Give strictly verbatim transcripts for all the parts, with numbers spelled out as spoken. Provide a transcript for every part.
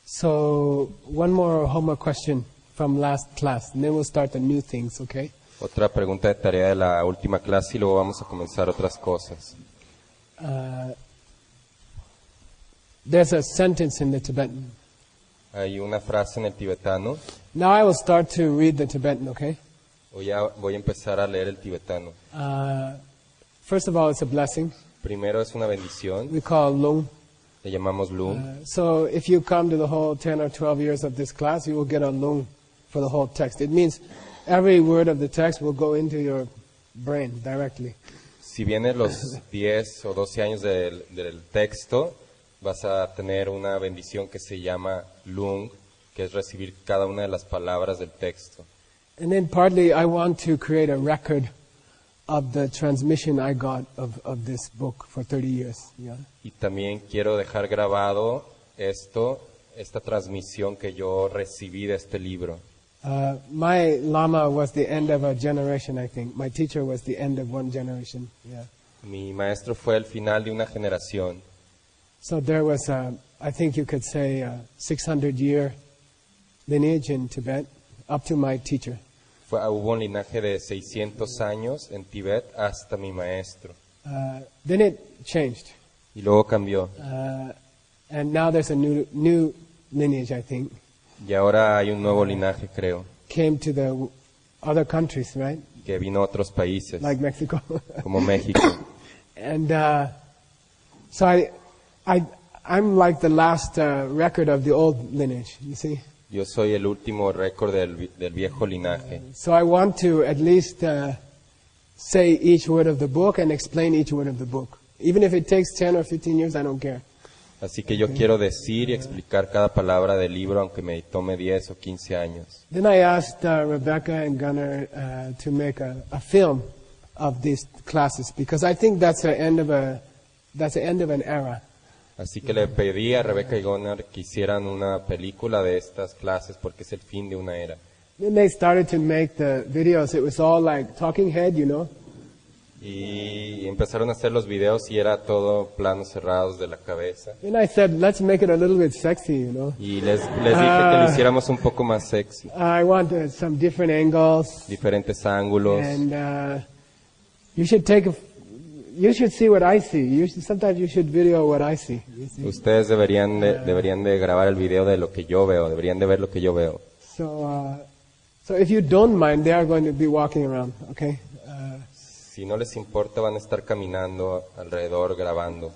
So, one more homework question from last class, and then we'll start the new things, okay? Otra pregunta de tarea de la última clase y luego vamos a comenzar otras cosas. Uh, there's a sentence in the Tibetan. Hay una frase en el tibetano. Now I will start to read the Tibetan, okay? Voy a, voy a empezar a leer el tibetano. Uh, first of all, it's a blessing. Primero es una bendición, We call Lung. le llamamos lung. Uh, so if you come to the whole ten or twelve years of this class, you will get a Lung for the whole text. It means every word of the text will go into your brain directly. Si vienes los diez o doce años del, del texto, vas a tener una bendición que se llama lung, que es recibir cada una de las palabras del texto. And then partly I want to create a record of the transmission I got of, of this book for thirty years. Yeah. Y también quiero dejar grabado esto, esta transmisión que yo recibí de este libro. Uh, my Lama was the end of a generation, I think. My teacher was the end of one generation. Yeah. Mi maestro fue el final de una generación. So there was, a, I think you could say, a six hundred year lineage in Tibet up to my teacher. Fue, hubo un linaje de seiscientos años en Tibet hasta mi maestro. Uh, then it changed. Y luego cambió. Uh, and now there's a new, new lineage, I think. Y ahora hay un nuevo linaje, creo, Came to the w- other countries, right? que vino a otros países, Like Mexico. como México. And uh, so I, I, I'm like the last uh, record of the old lineage, you see. Yo soy el último récord del, vi- del viejo linaje. So I want to at least uh, say each word of the book and explain each word of the book. Even if it takes ten or fifteen years, I don't care. Así que yo quiero decir y explicar cada palabra del libro, aunque me tome diez o quince años. Then I asked uh, Rebecca and Gunnar uh, to make a, a film of these classes because I think that's the end of a that's the end of an era. Así que le pedí a Rebeca y Gunnar que hicieran una película de estas clases porque es el fin de una era. Then they started to make the videos. It was all like talking head, you know. Y empezaron a hacer los videos y era todo planos cerrados de la cabeza. Then I said, let's make it a little bit sexy, you know. Y les, les dije que lo hiciéramos un poco más sexy, I want uh, some different angles, diferentes ángulos. and uh, you should take a, f- you should see what I see. You should, sometimes you should video what I see. You see? Ustedes deberían de, deberían de grabar el video de lo que yo veo, deberían de ver lo que yo veo. So, uh, so if you don't mind, they are going to be walking around, okay? Uh, Si no les importa, van a estar caminando alrededor grabando.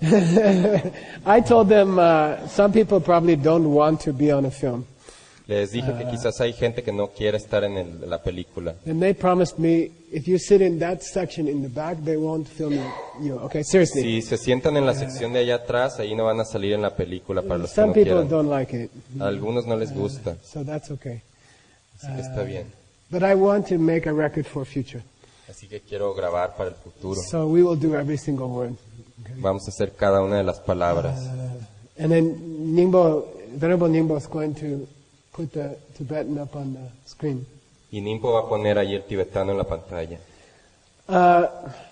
I told them uh, some people probably don't want to be on a film, Les dije que quizás hay gente que no quiere estar en el- la película. and they promised me if you sit in that section in the back, they won't film you. you okay, seriously. Si se sientan en la sección de allá atrás, ahí no van a salir en la película para los que Some no people quieran. don't like it, A algunos no les gusta, so that's okay. así que está bien. But I want to make a record for future. Así que quiero grabar para el futuro. So we will do every single word. Vamos a hacer cada una de las palabras. And then Ningbo, Venerable Ningbo is going to put the Tibetan up on the screen. Y Nimpo va a poner ahí el tibetano en la pantalla. Uh,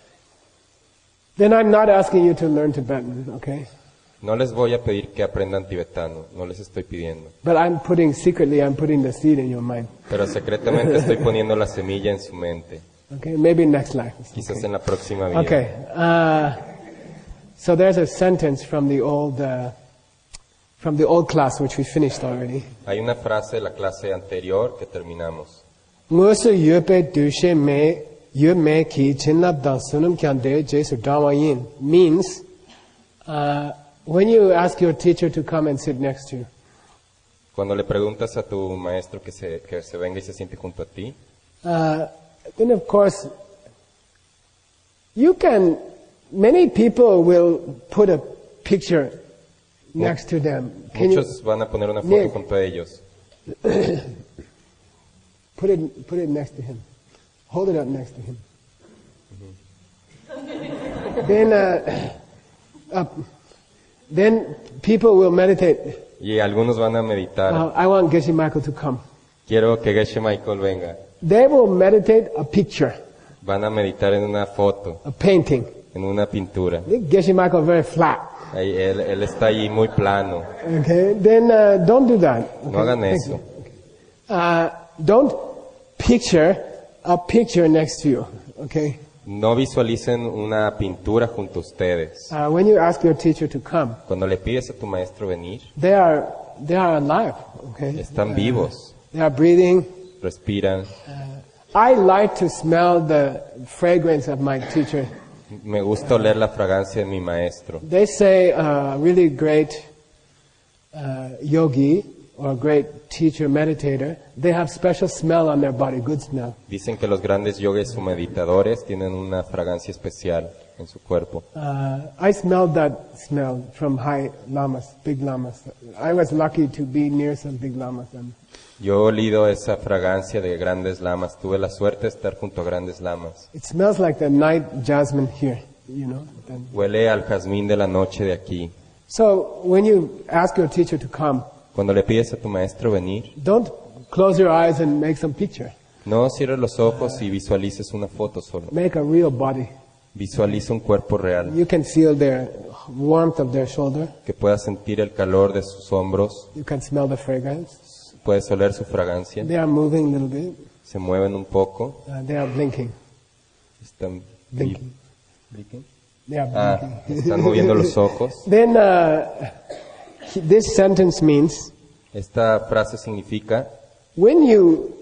then I'm not asking you to learn Tibetan, okay? No les voy a pedir que aprendan tibetano, no les estoy pidiendo. But I'm putting, secretly, I'm putting the seed in your mind. Pero secretamente estoy poniendo la semilla en su mente. Okay, maybe next life. Quizás en la próxima vida. Okay. Uh, so there's a sentence from the old, uh, from the old class which we finished already. Hay una frase de la clase anterior que terminamos. Musu yupe dushe me yu me ki chinna dan sunum kyande jesu dama yin means uh, when you ask your teacher to come and sit next to you, Cuando le preguntas a tu maestro que se, que se venga y se siente junto a ti, uh, then of course you can. Many people will put a picture next to them. Can you muchos van a poner una foto Nick. junto a ellos. put it put it next to him? Hold it up next to him. Then, uh, uh, then people will meditate. Y algunos van a meditar. Uh, I want Geshe Michael to come. Quiero que Geshe Michael venga. They will meditate a picture, Van a meditar en una foto, a painting. en una pintura. Geshe Michael very flat. Ahí, él, él está ahí muy plano. Okay, then uh, don't do that. No Okay? hagan Thank eso. you. Uh, don't picture a picture next to you. Okay. No visualicen una pintura junto a ustedes. Uh, when you ask your teacher to come, Cuando le pides a tu maestro venir, they are they are alive. Okay. están vivos, They are breathing. respiran. I like to smell the fragrance of my teacher. Me gusta oler la fragancia de mi maestro. They say a really great uh, yogi or great teacher meditator, they have special smell on their body, good smell. Dicen que los grandes yogis o meditadores tienen una fragancia especial en su cuerpo. Uh, I smelled that smell from high lamas, big lamas. I was lucky to be near some big lamas. And Yo he olido esa fragancia de grandes lamas. Tuve la suerte de estar junto a grandes lamas. it smells like the night jasmine here, you know. Then- Huele al jazmín de la noche de aquí. So when you ask your teacher to come, Cuando le pides a tu maestro venir, don't close your eyes and make some picture. no cierres los ojos y visualices una foto solo. Make a real body. Visualiza un cuerpo real, You can feel their warmth of their shoulder. que puedas sentir el calor de sus hombros, You can smell the fragrance. puedes oler su fragancia, They are moving a little bit. se mueven un poco, Uh, they are blinking. están, Blinking. ¿Blinking? They are Ah, blinking. están moviendo los ojos. Then uh, he- this sentence means Esta frase significa, when you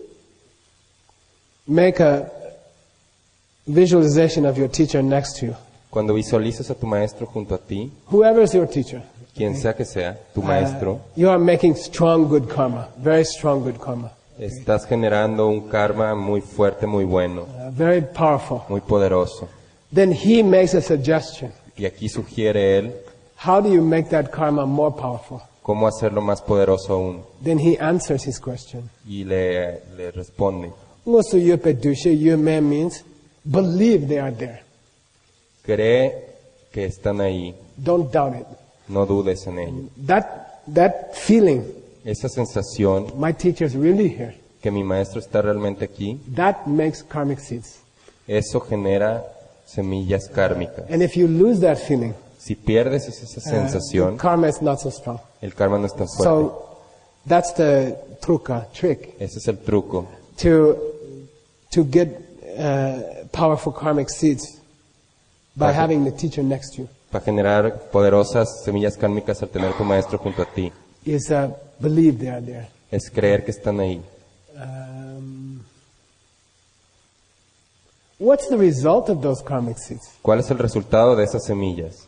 make a visualization of your teacher next to you, cuando visualizas a tu maestro junto a ti, whoever is your teacher, quien sea que sea, tu uh, maestro, you are making strong good karma, very strong good karma, estás generando un karma muy fuerte, muy bueno, uh, very powerful. muy poderoso. Then he makes a suggestion. Y aquí sugiere él How do you make that karma more powerful? cómo hacerlo más poderoso aún. Then he answers his question. Y le, le responde, Ngosu yupe dushe yume means believe they are there. cree que están ahí, Don't doubt it. no dudes en ello. That, that feeling, Esa sensación my teacher's really here, que mi maestro está realmente aquí, that makes karmic seeds. eso genera semillas kármicas. And if you lose that feeling, Si pierdes esa uh, sensación, karma is not so strong. el karma no es tan fuerte. So that's the truka, trick, Ese es el truco, to, to get uh, powerful karmic seeds by Ajá. having the teacher next to you, para generar poderosas semillas kármicas al tener tu maestro junto a ti. is uh, believe they are there. Es creer que están ahí. Um, what's the result of those karmic seeds? ¿Cuál es el resultado de esas semillas?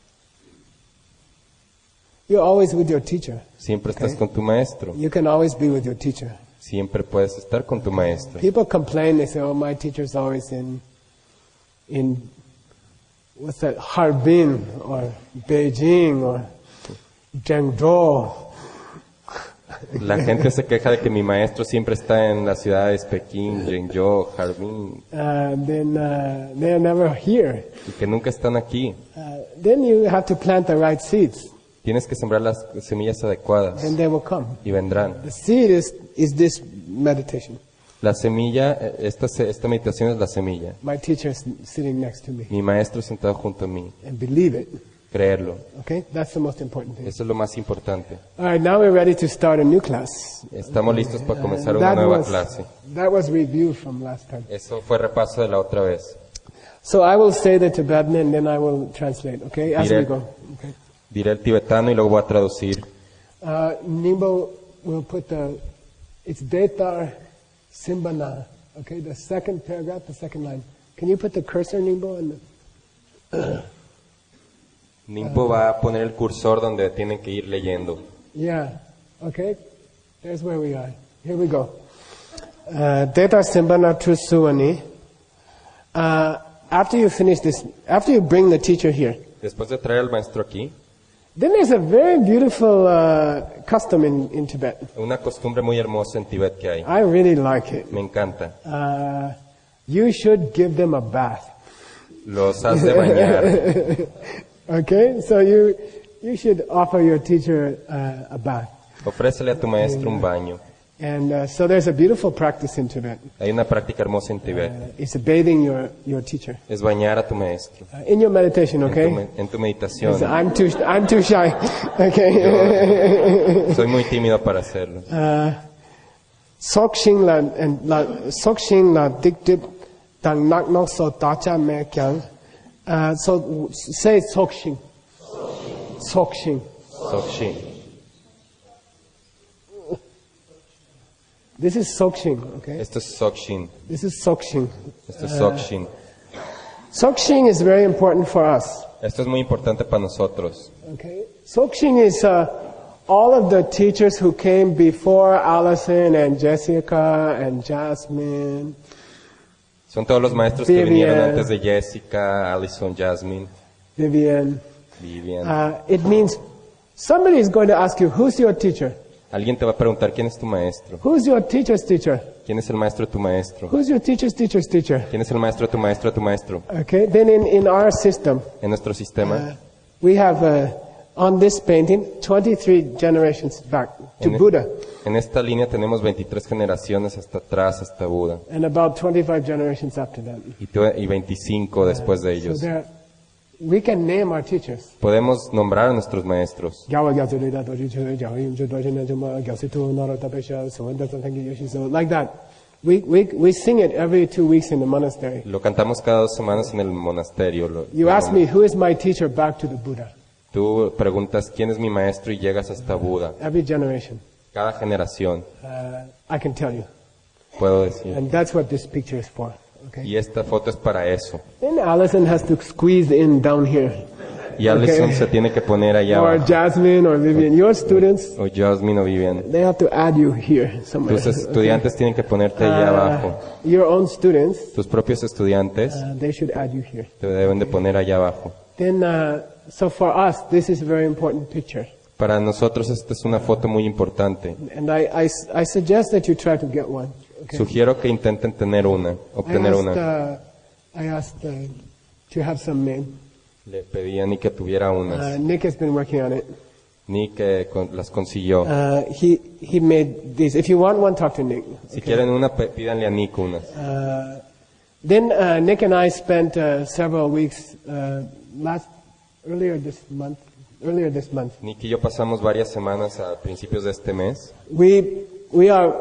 You're always with your teacher. Siempre estás Okay. con tu maestro. You can always be with your teacher. Siempre puedes estar con tu maestro. People complain, they say, oh, my teacher's always in, in, what's that, Harbin, or Beijing, or Zhengzhou. La gente se queja de que mi maestro siempre está en las ciudades Pekín, Zhengzhou, Harbin, Uh, then uh, they are never here. y que nunca están aquí. Uh, then you have to plant the right seeds, Tienes que sembrar las semillas adecuadas and they will come. y vendrán. The seed is, is this meditation. La semilla, eh, esta, se- esta meditación es la semilla. My teacher is sitting next to me, Mi maestro sentado junto a mí. and believe it. Creerlo. Okay, that's the most important thing. Eso es lo más importante. All right, now we're ready to start a new class. Estamos listos para comenzar una That nueva was, clase. that was review from last time. Eso fue repaso de la otra vez. So I will say the Tibetan and then I will translate, okay, as we Direct. go. Okay. Diré el tibetano y luego voy a traducir. Uh, Nimbo will put the, it's Detar Simbana, okay, the second paragraph, the second line. Can you put the cursor, Nimbo? And the, Nimpo va a poner el cursor donde tienen que ir leyendo. yeah, okay, there's where we are. Here we go. Uh, Detar Simbana Trusuani. Uh, after you finish this, after you bring the teacher here, Después de traer al maestro aquí, then there's a very beautiful uh, custom in, in Tibet. una costumbre muy hermosa en Tibet que hay. I really like it. Me encanta. Uh, you should give them a bath. Los has de bañar. Okay, so you you should offer your teacher uh, a bath. Ofrécele a tu maestro un baño. And uh, so there's a beautiful practice in Tibet. Hay una práctica hermosa en Tibet. Uh, it's bathing your, your teacher. Es bañar a tu maestro. Uh, in your meditation, En tu, okay? me- en tu meditación. So I'm too, I'm too shy. Okay. Soy muy tímido para hacerlo. Uh, Sokshin la, and la, Sokshin la dik dip tang nak nok so tacha me kyang. Uh, so w- say Sokshin. Sokshin. Sokshin. This is Sokshin, okay? Esto es Sokshin. This is Sokshin. Esto es Sokshin. Sokshin is very important for us. Esto es muy importante para nosotros. Okay. Sokshin is uh, all of the teachers who came before Allison and Jessica and Jasmine. Son todos los maestros que Vivian. vinieron antes de Jessica, Allison, Jasmine, Vivian. Vivian. Uh, it means somebody is going to ask you, who's your teacher? Alguien te va a preguntar quién es tu maestro. Who's your teacher's teacher? ¿Quién es el maestro de tu maestro? Who's your teacher's teacher's teacher? ¿Quién es el maestro de tu maestro de tu maestro? Okay. Then in, in our system, En nuestro sistema, we have uh, on this painting twenty-three generations back to en, Buddha en esta línea tenemos veintitrés generaciones hasta atrás, hasta Buda, and about twenty-five generations after that. y, tu- y veinticinco después de So ellos. there, we can name our teachers. Podemos nombrar a nuestros maestros. So like that. We, we, we sing it every two weeks in the monastery. Lo cantamos cada dos semanas en el monasterio. Lo- You lo ask nom- me, who is my teacher back to the Buddha? Tú preguntas quién es mi maestro y llegas hasta Buda. Every generation. Cada generación, Uh, I can tell you. puedo decir. And that's what this picture is for. Okay. Y esta foto es para eso. Then Allison has to squeeze in down here. Y Allison Okay. se tiene que poner allá Or abajo. Jasmine or Vivian. Your students, O Jasmine o Vivian. they have to add you here somewhere. Tus estudiantes tienen que ponerte allá abajo. Uh, your own students, Tus propios estudiantes uh, they should add you here. te deben de poner allá abajo. Then, uh, so for us, this is a very important picture. Para nosotros esta es una foto muy importante. And I, I, I suggest that you try to get one. Okay. Sugiero que intenten tener una, I obtener asked, una. uh, I asked uh, to have some made. Le pedí a Nick que tuviera Uh, unas. Nick has been working on it. Nick eh, con- las consiguió. Uh, he, he made these. If you want one, talk to Nick. Si quieren una, pe- pídanle a Nick unas. Uh, then uh, Nick and I spent uh, several weeks uh, last earlier this month. Earlier this month, Nick y yo pasamos varias semanas a principios de este mes. we we are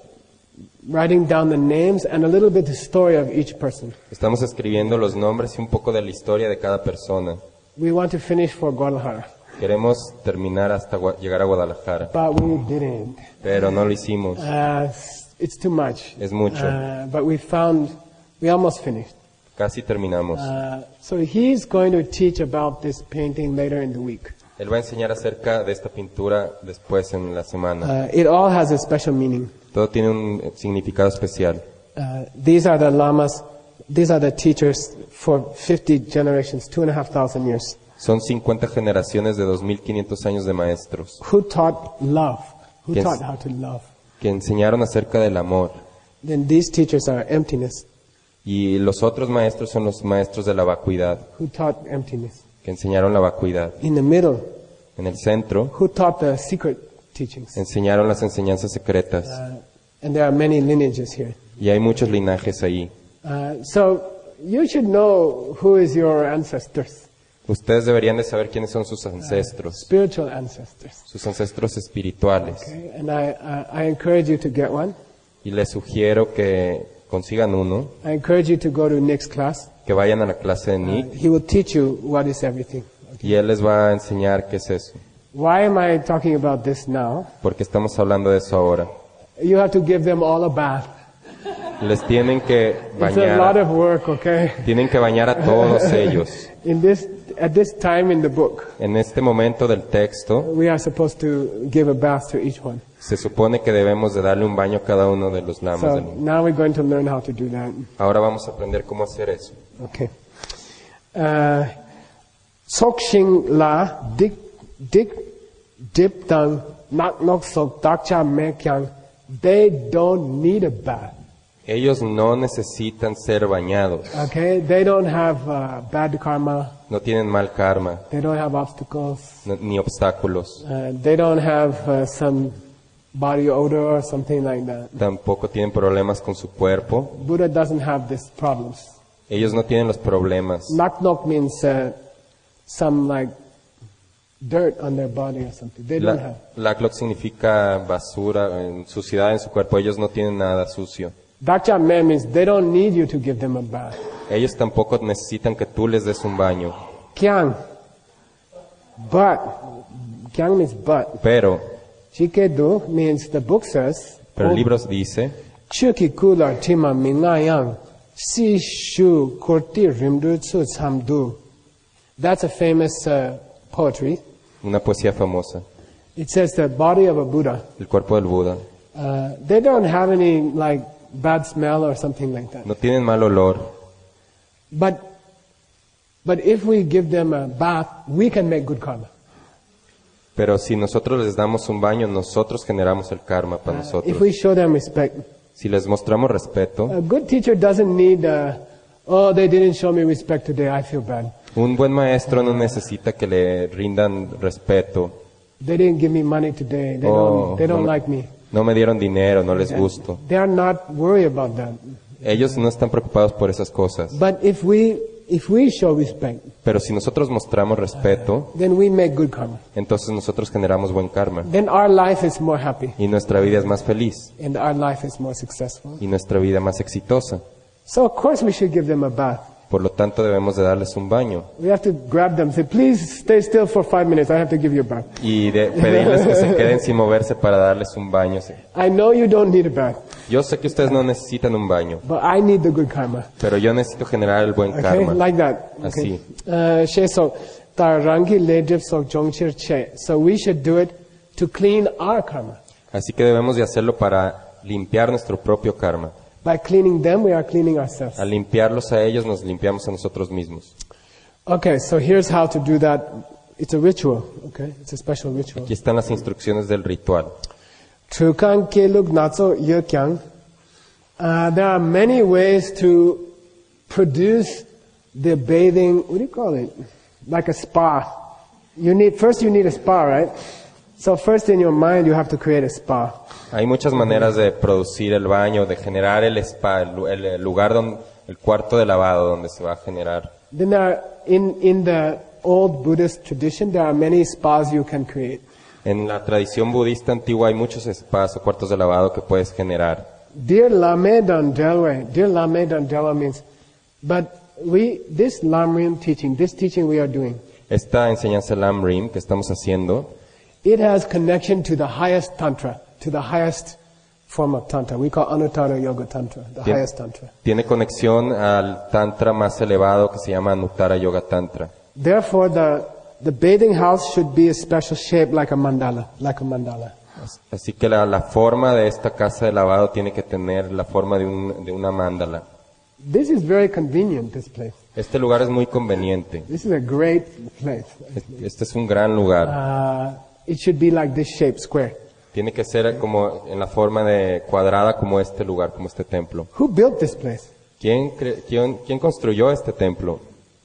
writing down the names and a little bit the story of each person. Estamos escribiendo los nombres y un poco de la historia de cada persona. We want to finish for Guadalajara, Queremos terminar hasta Gua- llegar a Guadalajara, but we didn't. pero no lo hicimos. Uh, it's too much. Es mucho. Uh, but we found we almost finished. Casi terminamos. Uh, so he's going to teach about this painting later in the week. Él va a enseñar acerca de esta pintura después en la semana. Uh, it all has a special meaning. Todo tiene un eh, significado especial. Uh, these are the lamas. These are the teachers for fifty generations, two and a half thousand years, Son cincuenta generaciones de dos mil quinientos años de maestros who taught love, who Yes. taught how to love. que enseñaron acerca del amor. Then these teachers are emptiness, Y los otros maestros son los maestros de la vacuidad, who taught emptiness. que enseñaron la vacuidad. In the middle, En el centro, who taught the secret teachings. enseñaron las enseñanzas secretas. Uh, and there are many lineages here. Y hay muchos linajes ahí. Uh, so you should know who is your ancestors, Ustedes deberían de saber quiénes son sus ancestros, spiritual ancestors. sus ancestros espirituales. Okay? And I, I, I encourage you to get one. Y les sugiero que consigan uno, I encourage you to go to Nick's class. que vayan a la clase de Uh, Nick, he will teach you what is everything. y él les va a enseñar qué es eso. Why am I talking about this now? Porque estamos hablando de eso ahora. You have to give them all a bath. Les tienen que It's a lot bañar, of work, okay? tienen que bañar a todos ellos. In this, at this time in the book, En este momento del texto, we are supposed to give a bath to each one. se supone que debemos de darle un baño a cada uno de los lamas. So del mundo. now we're going to learn how to do that. Ahora vamos a aprender cómo hacer eso. Okay. Uh, Sokshin la dik dik dip dang nak nok sok dakcha mekyang. They don't need a bath. Ellos no necesitan ser bañados, Okay, they don't have uh, bad karma. no tienen mal karma, They don't have obstacles. no- ni obstáculos, Uh, they don't have uh, some body odor or something like that. Tampoco tienen problemas con su cuerpo. Buddha doesn't have these problems. Ellos no tienen los problemas. Nak nok means uh, some like dirt on their body or something. They don't La, have. Laklok significa basura, en- suciedad en su cuerpo. Ellos no tienen nada sucio. Dakcha me means they don't need you to give them a bath. Ellos tampoco necesitan que tú les des un baño. Kyang. But. Kyang means but. Pero, Chikedu means the book says. pero el libro dice, Chuki kula tima mingayang. Si shu kurti rimdu tsu samdu. That's a famous uh, poetry. una poesía famosa, It says the body of a Buddha. el cuerpo del Buda. Uh, they don't have any like bad smell or something like that. No tienen mal olor, But but if we give them a bath, we can make good karma. pero si nosotros les damos un baño, nosotros generamos el karma para If nosotros. we show them respect, Si les mostramos respeto, a good teacher doesn't need. Uh, oh, they didn't show me respect today. I feel bad. un buen maestro no necesita que le rindan respeto. They didn't give me money today. They Oh, don't. They don't no, me- like me. no me dieron dinero, no les gusto. They are not worried about that. Ellos no están preocupados por esas cosas. But if we if we show respect, Pero si nosotros mostramos respeto, then we make good karma. entonces nosotros generamos buen karma. Then our life is more happy Y nuestra vida es más feliz. and our life is more successful. Y nuestra vida más exitosa. So of course we should give them a bath. Por lo tanto, debemos de darles un baño. We have to grab them, say, please stay still for five minutes. I have to give you a bath. Y de pedirles que se queden sin moverse para darles un baño. Sí. I know you don't need a bath, Yo sé que ustedes no necesitan un baño, but I need the good karma. pero yo necesito generar el buen Okay, karma. like that. Okay. Así. Uh, she so tarangi lejip so jongchir che. So we should do it to clean our karma. Así que debemos de hacerlo para limpiar nuestro propio karma. By cleaning them, we are cleaning ourselves. Al limpiarlos a ellos, nos limpiamos a nosotros mismos. Okay, so here's how to do that. It's a ritual. Okay, it's a special ritual. Aquí están las instrucciones del ritual. Trukan keluk natso yekyang. Uh, there are many ways to produce the bathing. What do you call it? Like a spa. You need first. You need a spa, right? So first, in your mind, you have to create a spa. Hay muchas maneras de producir el baño, de generar el spa, el, lu- el- el lugar donde, el cuarto de lavado donde se va a generar. Then there are, in in the old Buddhist tradition, there are many spas you can create. En la tradición budista antigua hay muchos spas o cuartos de lavado que puedes generar. Dear Lame Dandelwe, dear Lame Dandelwe means, but we this Lamrim teaching, this teaching we are doing, Esta enseñanza Lamrim que estamos haciendo it has connection to the highest tantra, to the highest form of tantra. We call Anuttara Yoga Tantra, the Bien. highest tantra. tiene conexión al tantra más elevado que se llama Anuttara Yoga Tantra. Therefore, the the bathing house should be a special shape like a mandala, like a mandala. Así que la, la forma de esta casa de lavado tiene que tener la forma de, un, de una mandala. This is very convenient, this place. Este lugar es muy conveniente. This is a great place. Este es un gran lugar. Uh, it should be like this shape, square. Tiene que ser como en la forma de cuadrada como este lugar, como este templo. Who built this place? ¿Quién, cre- quién, quién construyó este templo?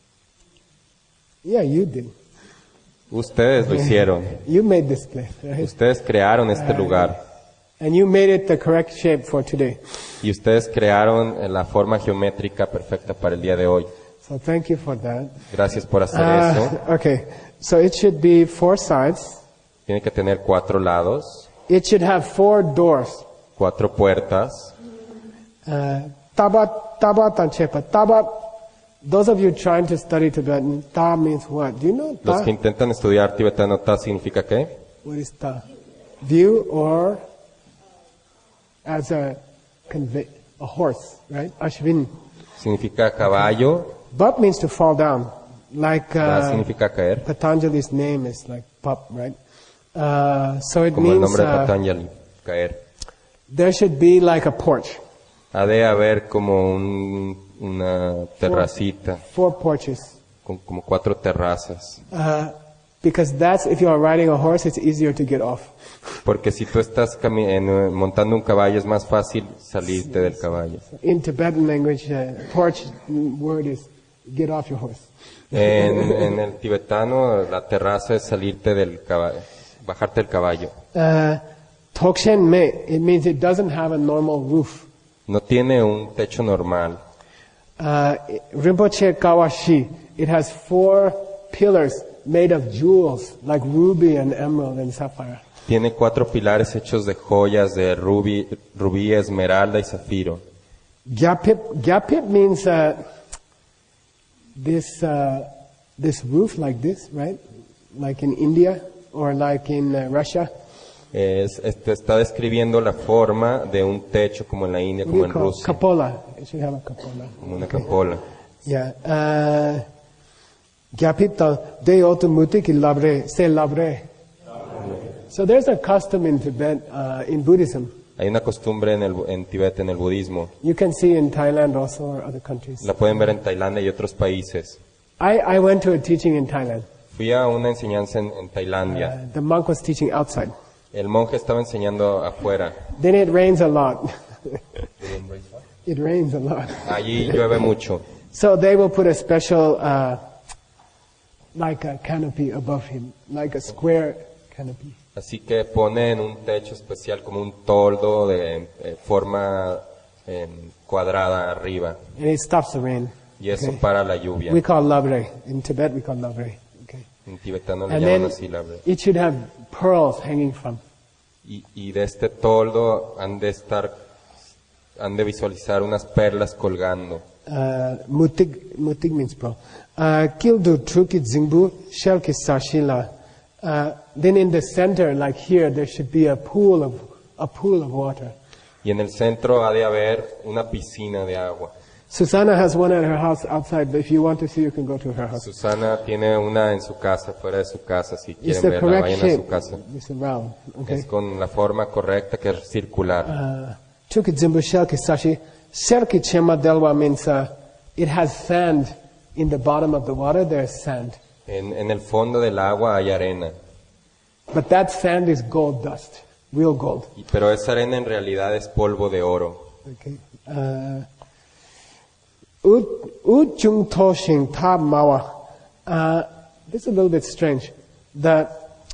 Yeah, you did. Ustedes lo hicieron. You made this place, right? Ustedes crearon este lugar. And you made it the correct shape for today. Y ustedes crearon la forma geométrica perfecta para el día de hoy. So thank you for that. Gracias por hacer eso. Uh, okay, so it should be four sides. Tiene que tener cuatro lados, It should have four doors. cuatro puertas. Uh, Taba, taba, tanchepa. Taba, those of you trying to study Tibetan, ta means what? Do you know Los ta? que intentan estudiar tibetano, ¿ta significa qué? What is ta? View or as a convey, a horse, right? Ashvin. Significa caballo, Bap means to fall down. Like ta uh, significa caer, Patanjali's name is like Pap, right? Uh, so it como el means nombre de uh, Patanjali, caer. there should be like a porch. Ha de haber como un- una terracita, Four porches. con como cuatro terrazas. Uh, because that's, if you are riding a horse, it's easier to get off. Porque si tú estás cami- en, eh, montando un caballo es más fácil salirte del caballo. In Tibetan language, uh, porch word is get off your horse. En, en el tibetano la terraza es salirte del caballo, bajarte del caballo. Uh, Tokshen me, it means it doesn't have a normal roof. No tiene un techo normal. Uh, Rinpoche Kawashi, it has four pillars made of jewels, like ruby and emerald and sapphire. Tiene cuatro pilares hechos de joyas de rubí, rubí, esmeralda y zafiro. Gyapip, Gyapip means uh, this uh, this roof like this, right? Like in India or like in uh, Russia. Es, este, está describiendo la forma de un techo como en la India, What do como you en call Rusia, Capola. It should have a cupola. como una capola. Yeah. Uh, Gyapip ta de automutik labre se labre. So there's a custom in Tibet, uh, in Buddhism. Hay una costumbre en, el, en Tibet, en el budismo. You can see in Thailand also or other countries. La pueden ver en Tailandia y otros países. I, I went to a teaching in Thailand. Fui a una enseñanza en, en Tailandia. Uh, the monk was teaching outside. El monje estaba enseñando afuera. Then it rains a lot. It rains a lot. Allí llueve mucho. So they will put a special, uh, like a canopy above him, like a square canopy. Así que ponen un techo especial como un toldo de eh, forma eh, cuadrada arriba. And it stops the rain. Y eso Okay. para la lluvia. We call labre. In Tibet we call labre. Okay. En tibetano le And llaman then así la verdad. it should have pearls hanging from. Y, y de este toldo han de estar, han de visualizar unas perlas colgando. Uh, mutig, mutig means pearl. Uh, Kildu trukit zingbu shelki sashila. Uh, then in the center, like here, there should be a pool of a pool of water. Y en el centro ha de haber una piscina de agua. Susanna has one at her house outside, but if you want to see, you can go to her house. Susana tiene una en su casa, fuera de su casa. Si It's quieren the verla, correct vayan a shape. su casa. It's round. Okay. Es con la forma correcta, que es circular. Uh, Trukit zimbu shelki sashi. Shelki chema delwa means uh, it has sand in the bottom of the water. There's sand, En, en el fondo del agua hay arena. but that sand is gold dust, real gold. Y- Pero esa arena en realidad es polvo de oro. Okay. Uh, Ut ut chung toshing tab mawa. Uh, This is a little bit strange. The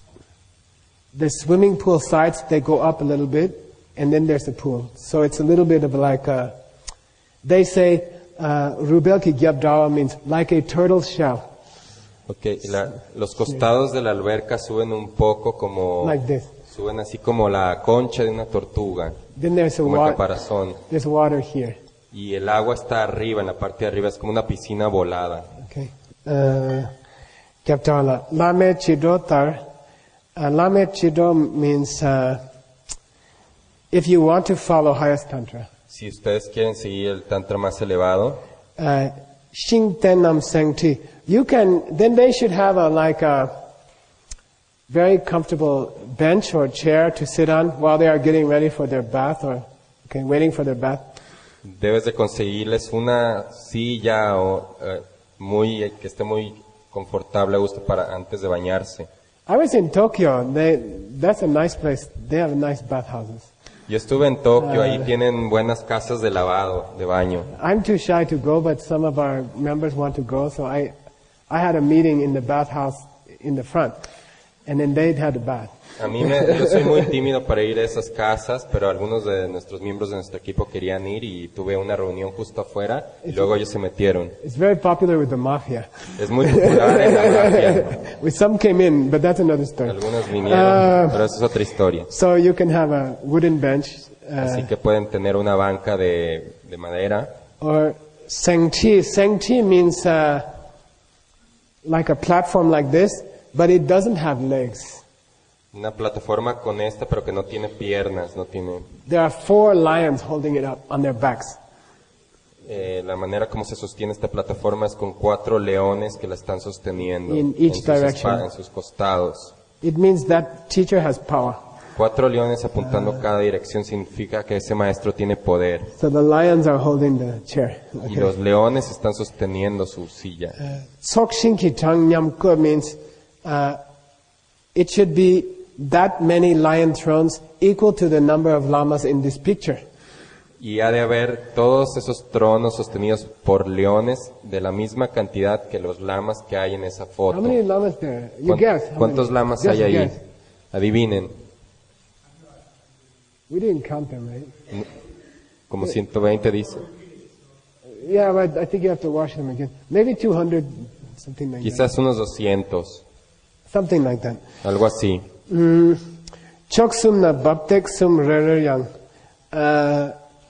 the swimming pool sides, they go up a little bit, and then there's the pool. So it's a little bit of like a. They say uh, rubel ki gyabdawa means like a turtle shell, Okay, y la- los costados de la alberca suben un poco como, like this. suben así como la concha de una tortuga, Then there's a como el water. caparazón. There's water here. Y el agua está arriba, en la parte de arriba, es como una piscina volada. Okay. Uh, Gyabdawa lame chido tar. Uh, lame chido means uh, if you want to follow highest tantra. Si ustedes quieren seguir el tantra más elevado, Uh, Shing Tenam Sengti. You can, then they should have a, like a very comfortable bench or chair to sit on while they are getting ready for their bath or, okay, waiting for their bath. debes de conseguirles una silla o eh, muy que esté muy confortable a gusto para antes de bañarse. I was in Tokyo. They, that's a nice place. They have nice bathhouses. Yo estuve en Tokio, ahí Ah. tienen buenas casas de lavado, de baño. I'm too shy to go, but some of our members want to go, so I, I had a meeting in the bathhouse in the front, and then they had a bath. A mí me, yo soy muy tímido para ir a esas casas, pero algunos de nuestros miembros de nuestro equipo querían ir y tuve una reunión justo afuera y luego ellos se metieron. It's very popular with the mafia. Es muy popular en la mafia. With some came in, but that's another story. Algunos vinieron, Ah. pero eso es otra historia. So you can have a wooden bench, Así uh, que pueden tener una banca de, de madera. or sengchi. Sengchi means uh, like a platform like this, but it doesn't have legs. Una plataforma con esta, pero que no tiene piernas, no tiene... There are four lions holding it up on their backs. eh, la manera como se sostiene esta plataforma es con cuatro leones que la están sosteniendo In each sus, direction. espa- en sus costados. It means that teacher has power. Cuatro leones apuntando cada dirección significa que ese maestro tiene poder. So the lions are holding the chair. Y Okay. los leones están sosteniendo su silla. Sokshinki tang nyamko means uh, it should be that many lion thrones equal to the number of lamas in this picture. Y ha de haber todos esos tronos sostenidos por leones de la misma cantidad que los lamas que hay en esa How foto. many lamas there? You ¿Cuán- guess. How ¿Cuántos many? lamas Just hay ahí? guess. Adivinen. We didn't count them, right? Como ciento veinte dice. Yeah, but I think you have to wash them again. Maybe two hundred, something like that. Quizás unos doscientos, Something like that. algo así. Mm, Chok sum na baptek sum rerer yang. Uh,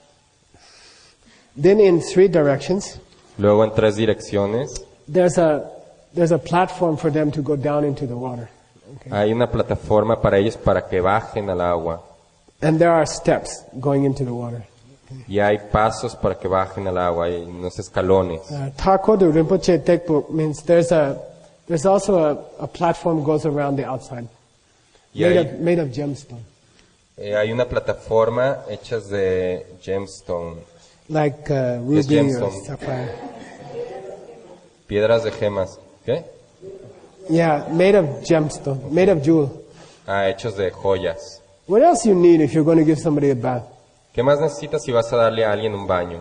Then in three directions, Luego en tres direcciones there's a there's a platform for them to go down into the water. Okay. hay una plataforma para ellos para que bajen al agua. And there are steps going into the water. Y hay pasos para que bajen al agua, hay unos escalones. Uh, Takodu Rinpoche Tekpo means there's a there's also a, a platform goes around the outside, Y made hay, of, made of gemstone, eh, hay una plataforma hecha de gemstone, like uh, ruby or gemstone. sapphire. piedras de gemas. ¿Qué? Yeah, made of gemstone, made of jewel. Ah, hechos de joyas. What else you need if you're going to give somebody a bath? ¿Qué más necesitas si vas a darle a alguien un baño?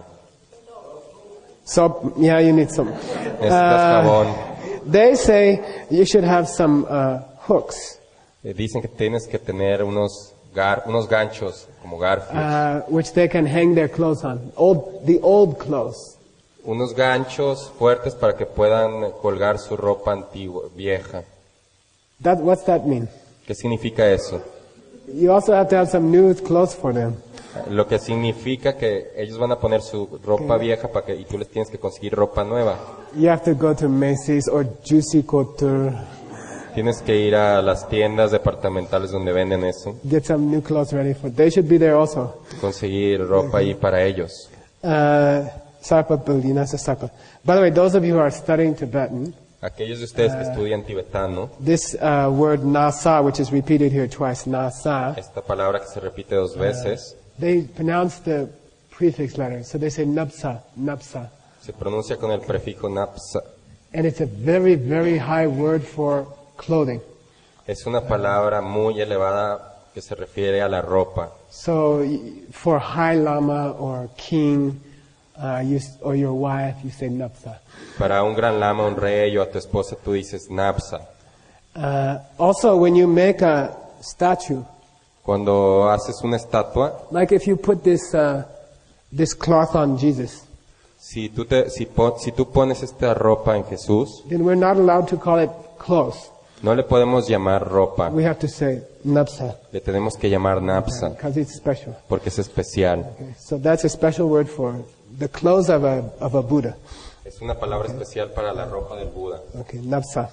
Soap. Yeah, you need some. Necesitas jabón. They say you should have some uh, hooks, Eh, dicen que tienes que tener unos gar, unos ganchos como garfios. uh, which they can hang their clothes on. Old, the old clothes. Unos ganchos fuertes para que puedan colgar su ropa antigua, vieja. That, what's that mean? ¿Qué significa eso? You also have to have some new clothes for them. Lo que significa que ellos van a poner su ropa vieja para que, y tú les tienes que conseguir ropa nueva. You have to go to Macy's or Juicy Couture, Tienes que ir a las tiendas departamentales donde venden eso, get some new clothes ready for. They should be there also. conseguir ropa ahí para ellos. Uh, Sarpa Belina Sasaka. By the way, those of you who are studying Tibetan, Aquellos de ustedes que estudian tibetano, this uh, word nasa, which is repeated here twice, nasa, esta palabra que se repite dos veces, they pronounce the prefix letter. So they say napsa, napsa. se pronuncia con el prefijo napsa. And it's a very, very high word for clothing. Es una palabra muy elevada que se refiere a la ropa. So y- for High Lama or King, uh, you, s- or your wife, you say napsa. Para un gran lama, un rey o a tu esposa tú dices napsa. Uh, also, when you make a statue, Cuando haces una estatua, like if you put this uh, this cloth on Jesus, si tú, te, si, pon- si tú pones esta ropa en Jesús, then we're not allowed to call it clothes. no le podemos llamar ropa, We have to say napsa le tenemos que llamar napsa, because it's special. porque es especial. Okay, so that's a special word for the clothes of a of a Buddha. Es una palabra especial para la ropa del Buda. Okay, napsa.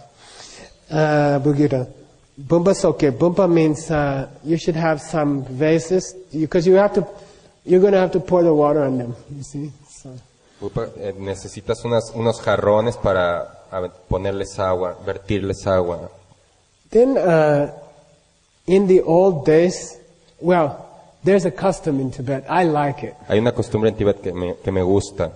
Uh, Bugita. Bumba soke. Bumba means uh, you should have some vases because you, have to. You're going to have to pour the water on them. You see. So, Upa, eh, necesitas unas, unos jarrones para a ver, ponerles agua, vertirles agua. then, uh, in the old days, well, there's a custom in Tibet. I like it. Hay una costumbre en Tíbet que me, que me gusta.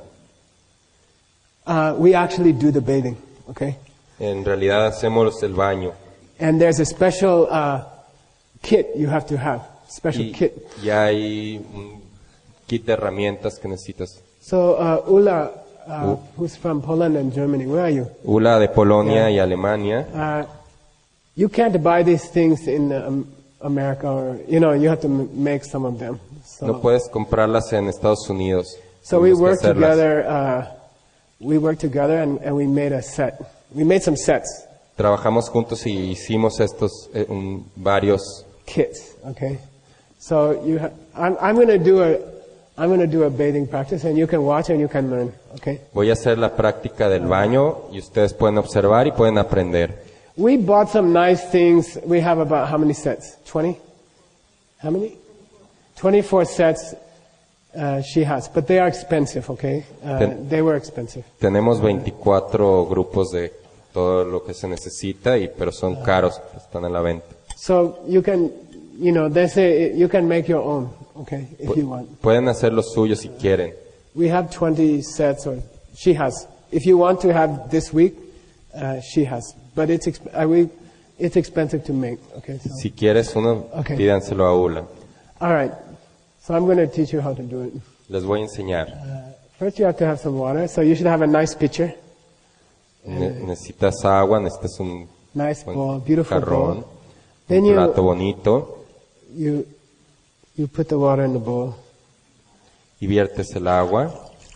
Uh, we actually do the bathing. Okay, En realidad hacemos el baño and there's a special uh, kit you have to have. Special y, kit. y hay un kit de herramientas que necesitas. So, uh, Ula, uh, U- who's from Poland and Germany, where are you? Ula de Polonia y Alemania. Uh, you can't buy these things in um, America, or you know, you have to m- make some of them. So, No puedes comprarlas en Estados Unidos. so we Tienes que worked hacerlas. together. Uh, we worked together, and, and we made a set. We made some sets, Trabajamos juntos y hicimos estos eh, un- varios. kits. Okay, so you, ha- I'm, I'm going to do a, I'm going to do a bathing practice, and you can watch and you can learn. Okay. Voy a hacer la práctica del baño y ustedes pueden observar y pueden aprender. We bought some nice things. We have about how many sets? Twenty. How many? Twenty-four sets. Uh, she has, but they are expensive. Okay, uh, Ten- they were expensive. Tenemos veinticuatro grupos de todo lo que se necesita, y pero son caros, están en la venta. So you can, you know, they say you can make your own. Okay, if you want. Pueden hacer lo suyo si quieren. We have twenty sets, or she has. If you want to have this week, uh, she has. But it's exp- uh, we, it's expensive to make. Okay. So. Si quieres uno, Okay. pídanselo a Ula. All right. So I'm going to teach you how to do it. Les voy a enseñar. First, you have to have some water. So you should have a nice pitcher, Ne- necesitas agua, necesitas un nice buen bowl, beautiful jarrón, bowl. Then un plato you bonito. you You put the water in the bowl. Y viertes el agua.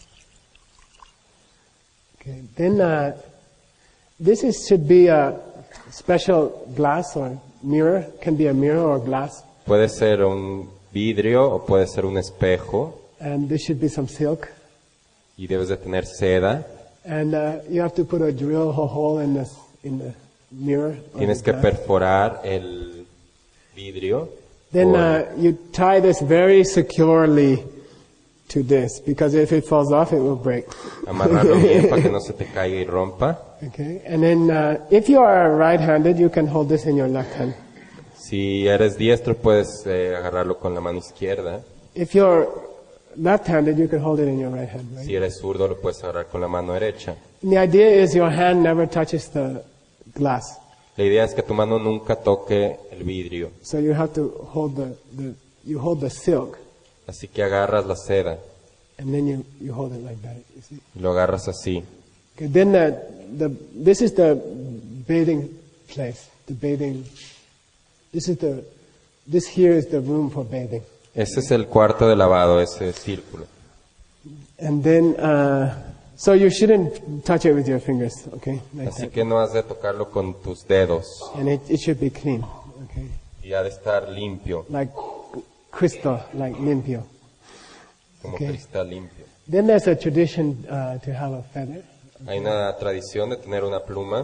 Okay. Then uh, this is, should be a special glass or mirror. Can be a mirror or glass. Puede ser un vidrio o puede ser un espejo. And this should be some silk. Y debes de tener seda. And uh, you have to put a drill hole in the in the mirror. or Tienes the que glass. perforar el vidrio. Then o el- uh, you tie this very securely to this, because if it falls off, it will break. amarrarlo bien para que no se te caiga y rompa. Okay. And then uh, if you are right-handed, you can hold this in your left hand. Si eres diestro, puedes eh, agarrarlo con la mano izquierda. If you're left-handed, you can hold it in your right hand. Right? Si eres zurdo, lo puedes agarrar con la mano derecha. And the idea is your hand never touches the glass. La idea es que tu mano nunca toque el vidrio. So you have to hold the, the you hold the silk, Así que agarras la seda and then you, you hold it like that. You see? y lo agarras así. Okay, then the, the this is the bathing place. The bathing. This is the this here is the room for bathing. Ese es el cuarto de lavado, ese círculo. And then uh, so you shouldn't touch it with your fingers. Okay, like Así that. que no has de tocarlo con tus dedos. And it, it should be clean. Okay, Y ha de estar limpio, like crystal, like limpio. como Okay. cristal limpio. Then there's a tradition uh, to have a feather. Hay una tradición de tener una pluma.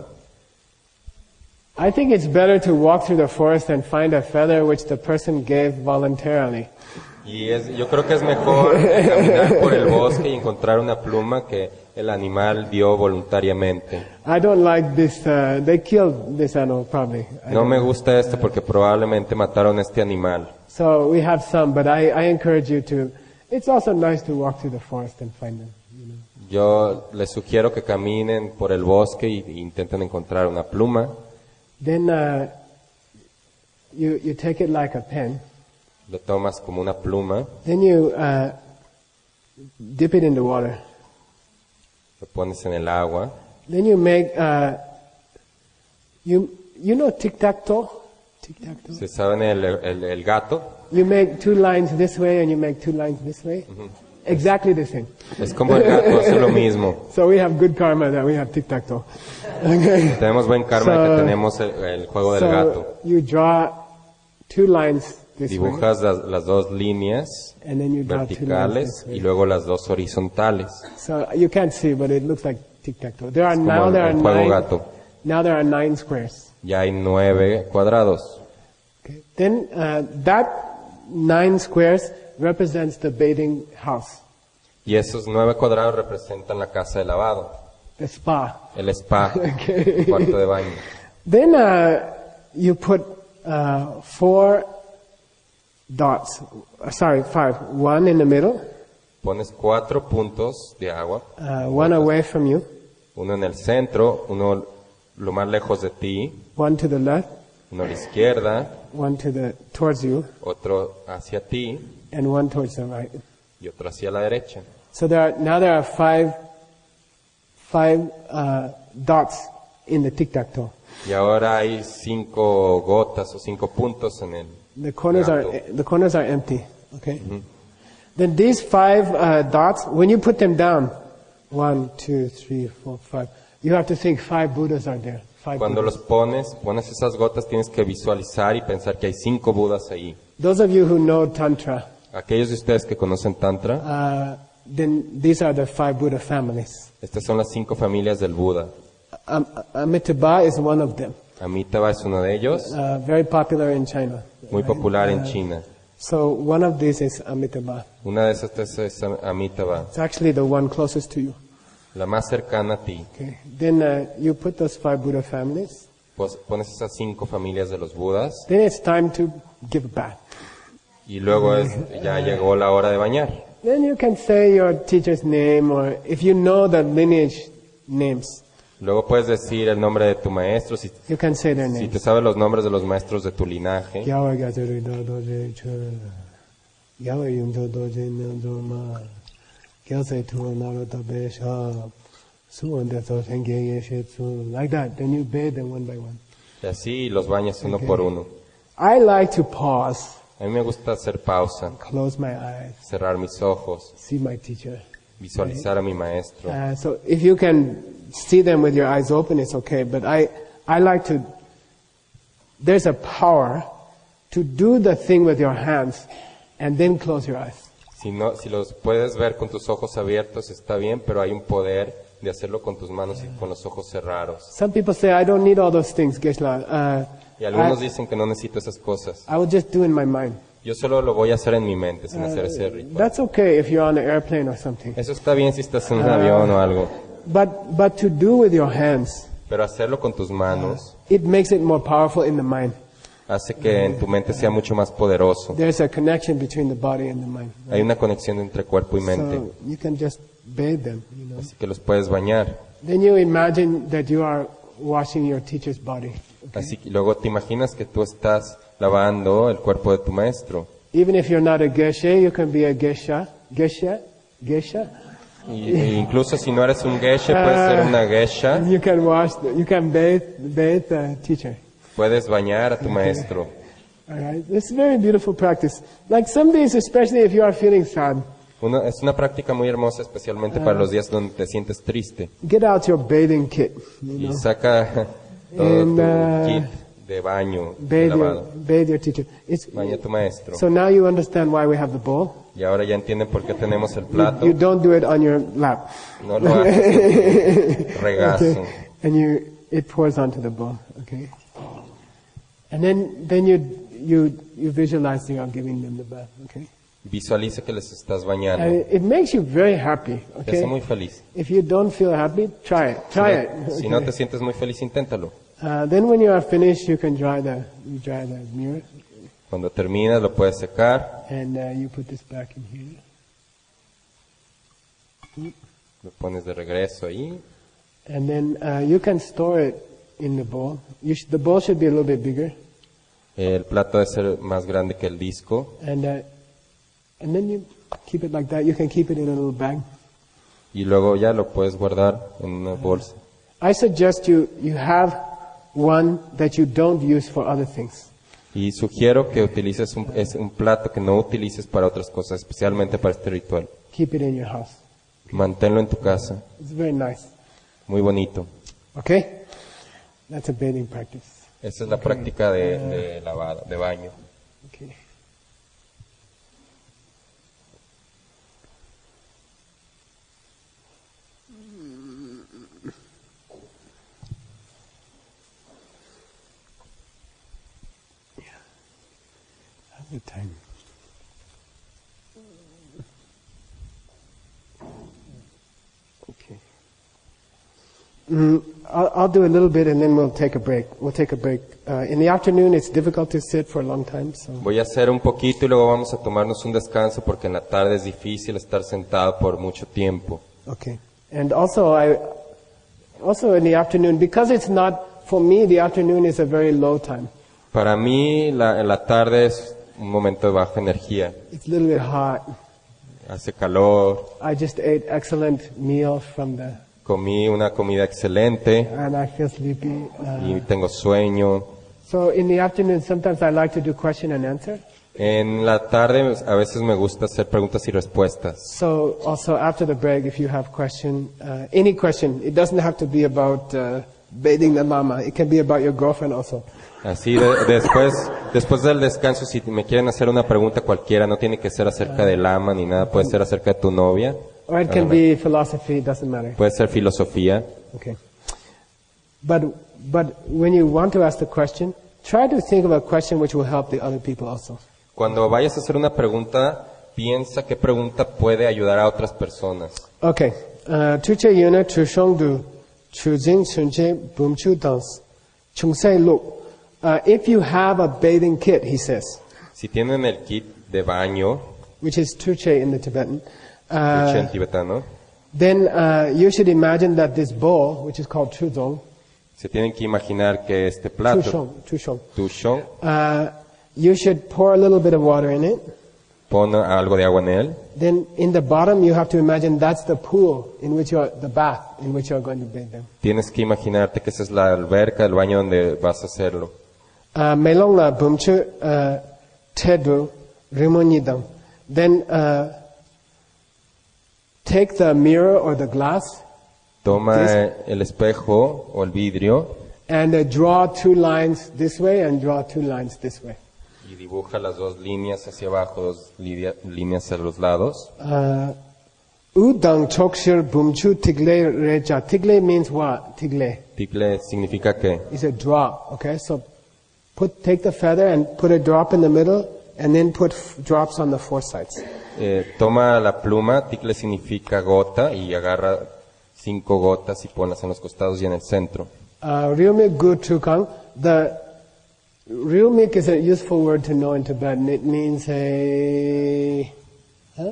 I think it's better to walk through the forest and find a feather which the person gave voluntarily. Y es, yo creo que es mejor caminar por el bosque y encontrar una pluma que el animal dio voluntariamente. I don't like this. Uh, they killed this animal probably. I No don't me know. gusta esto porque probablemente mataron a este animal. So we have some, but I, I encourage you to. It's also nice to walk through the forest and find them. You know. Yo les sugiero que caminen por el bosque y, y intenten encontrar una pluma. Then uh, you you take it like a pen. Lo tomas como una pluma, Then you uh, dip it in the water. lo pones en el agua. Then you make. Uh, you you know tic tac toe. Tic tac toe. ¿Se saben el, el, el gato? You make two lines this way and you make two lines this way. Exactly the same. Es como el gato, hace lo mismo. So we have good karma that we have tic-tac-toe. Okay. Tenemos buen karma de So- que tenemos el, el juego del So gato. you draw two lines this way, Dibujas las, las dos líneas and then you draw two lines verticales this y way. luego las dos horizontales. So you can't see, but it looks like tic-tac-toe. There are Es como now el- there are el juego nine. gato. Now there are nine squares. Ya hay nueve cuadrados. Okay. Then uh, that nine squares represents the bathing house, Y esos nueve cuadrados representan la casa de lavado, the spa. el spa, Okay. el cuarto de baño. Then uh, you put uh, four dots. Uh, sorry, five. One in the middle, Pones cuatro puntos de agua, uh, one away from you, uno en el centro, uno lo más lejos de ti, one to the left, uno a la izquierda, one to the towards you, otro hacia ti and one towards the right. y otro hacia la derecha. So there are now there are five five uh, dots in the tic-tac-toe. Y ahora hay cinco gotas o cinco puntos en el The corners are gato. the corners are empty. Okay. Then these five uh, dots, when you put them down, one, two, three, four, five. You have to think five Buddhas are there. Five Cuando Buddhas. los pones, pones esas gotas, tienes que visualizar y pensar que hay cinco budas ahí. Those of you who know Tantra, Aquellos de ustedes que conocen Tantra, uh, then these are the five Buddha families. estas son las cinco familias del Buda. Um, Amitabha is one of them, Amitabha es uno de ellos, uh, very popular in China. muy popular en China. So one of these is Amitabha. Una de esas tres es Amitabha, It's actually the one closest to you. la más cercana a ti. Okay. Then uh, you put those five Buddha families. Pues pones esas cinco familias de los Budas Then it's time to give a bath. y luego es, ya llegó la hora de bañar. Then you can say your teacher's name, or if you know the lineage names, Luego puedes decir el nombre de tu maestro, si, you can say their si names. te sabes los nombres de los maestros de tu linaje. Yahweh Gazuri Dodoje Chura, Yahweh Yunzo Doje Nandoma, Gyalse Tua Narota Besha, Suwanda Sotenge Yeshetsu, like that. Then you bathe them one by one. Y así los bañas uno por uno. I like to pause A mí me gusta hacer pausa, close my eyes, cerrar mis ojos, see my teacher. visualizar a mi maestro. Uh, so if you can see them with your eyes open, it's okay. But I, I like to, there's a power to do the thing with your hands and then close your eyes. Si no, si los puedes ver con tus ojos abiertos está bien, pero hay un poder de hacerlo con tus manos y con los ojos cerrados. Some people say, I don't need all those things, Geshe-la. Uh, Y algunos I, dicen que no necesito esas cosas. I will just do in my mind. Yo solo lo voy a hacer en mi mente, sin hacer ese ritual. That's okay if you're on an airplane or something. Eso está bien si estás en un avión o algo, But, but to do with your hands, pero hacerlo con tus manos it makes it more powerful in the mind. hace que en tu mente sea mucho más poderoso. There's a connection between the body and the mind. Hay una conexión entre cuerpo y mente, So you can just bathe them, you know. así que los puedes bañar. Then you imagine that you are washing your teacher's body. Okay? Así que luego te imaginas que tú estás lavando el cuerpo de tu maestro. Even if you're not a geshe, you can be a gesha. Gesha? Gesha? Y, e incluso si no eres un geshe, puedes ser una gesha, You can wash, the, you can bathe, bathe the teacher. puedes bañar a tu maestro. All right? It's a very beautiful practice. Like some days, especially if you are feeling sad, Una- es una práctica muy hermosa, especialmente para los días donde te sientes triste. get out your bathing kit. You Y know? saca todo And, tu uh, kit de baño, de Bathe your, lavado. bathe your teacher. It's, Baña a tu maestro. so now you understand why we have the bowl. Y ahora ya entienden por qué tenemos el You, plato. you don't do it on your lap. No lo haces en tu regazo. Okay. And you, it pours onto the bowl. Okay. And then, then you, you, you visualize you are giving them the bath. Okay. Visualiza que les estás bañando. And it makes you very happy. Te hace Okay. muy feliz. If you don't feel happy, try it. Try it. Si no Okay. te sientes muy feliz, inténtalo. Uh, then when you are finished, you can dry the, you dry the mirror, Cuando terminas, lo puedes secar. and uh, you put this back in here. Lo pones de regreso ahí. And then uh, you can store it in the bowl. You sh- the bowl should be a little bit bigger. El plato debe ser más grande que el disco. And, uh, and then you keep it like that. You can keep it in a little bag. Y luego ya lo puedes guardar en una bolsa. I suggest you, you have one that you don't use for other things. Y sugiero que utilices un, es un plato que no utilices para otras cosas, especialmente para este ritual. Keep it in your house. Manténlo en tu casa. It's very nice. Muy bonito. Okay? That's a bathing practice. Esa es la práctica de, de lavado, de baño. Okay. How's the time? Okay. Mm, I'll, I'll do a little bit and then we'll take a break. We'll take a break. Uh, in the afternoon, it's difficult to sit for a long time, so Voy a hacer un poquito y luego vamos a tomarnos un descanso porque en la tarde es difícil estar sentado por mucho tiempo. okay. And also, I also in the afternoon, because it's not for me, the afternoon is a very low time. Para mí la, la tarde es un momento de baja energía. It's a little bit hot. Hace calor, I just ate excellent meal from the, comí una comida excelente and I feel sleepy. Uh, y tengo sueño. so in the afternoon, sometimes I like to do question and answer. En la tarde a veces me gusta hacer preguntas y respuestas. So also after the break, if you have question, uh, any question, it doesn't have to be about uh, bathing the mama. It can be about your girlfriend also. Así de- después, después del descanso, si me quieren hacer una pregunta cualquiera, no tiene que ser acerca del ama ni nada, puede ser acerca de tu novia, Or it can be philosophy, it doesn't matter. puede ser filosofía. Okay. But, but when you want to ask the question, try to think of a question which will help the other people also. Cuando vayas a hacer una pregunta, piensa qué pregunta puede ayudar a otras personas. Okay. Uh, Tuche yuna chushong du chujing chunche bumchu dans chungsei lu. Uh, if you have a bathing kit, he says, Si tienen el kit de baño, which is tuche in the Tibetan, uh, en tibetano, then uh, you should imagine that this bowl, which is called chuzong, se tienen que imaginar que este plato, chushong, chushong, tushong, uh, you should pour a little bit of water in it. pon algo de agua en él. Then in the bottom, you have to imagine that's the pool in which you're, the bath in which you're going to bathe them. Tienes que imaginarte que esa es la alberca, el baño donde vas a hacerlo. Uh, Melong la bumchu, uh, tedu rimonidam. Then uh, take the mirror or the glass Toma This- eh, el espejo o el vidrio and uh, draw two lines this way and draw two lines this way. y dibuja las dos líneas hacia abajo, dos lidia- líneas a los lados. Uh, Udang chokshir bumchu tigle reja. Tigle means what? Tigle. Ticle significa que It's a drop. Okay, so put take the feather and put a drop in the middle, and then put f- drops on the four sides. eh, toma la pluma, ticle significa gota, y agarra cinco gotas y ponlas en los costados y en el centro. Uh, Ryumik gu tukang. The Ryumik is a useful word to know in Tibetan. It means a. Huh?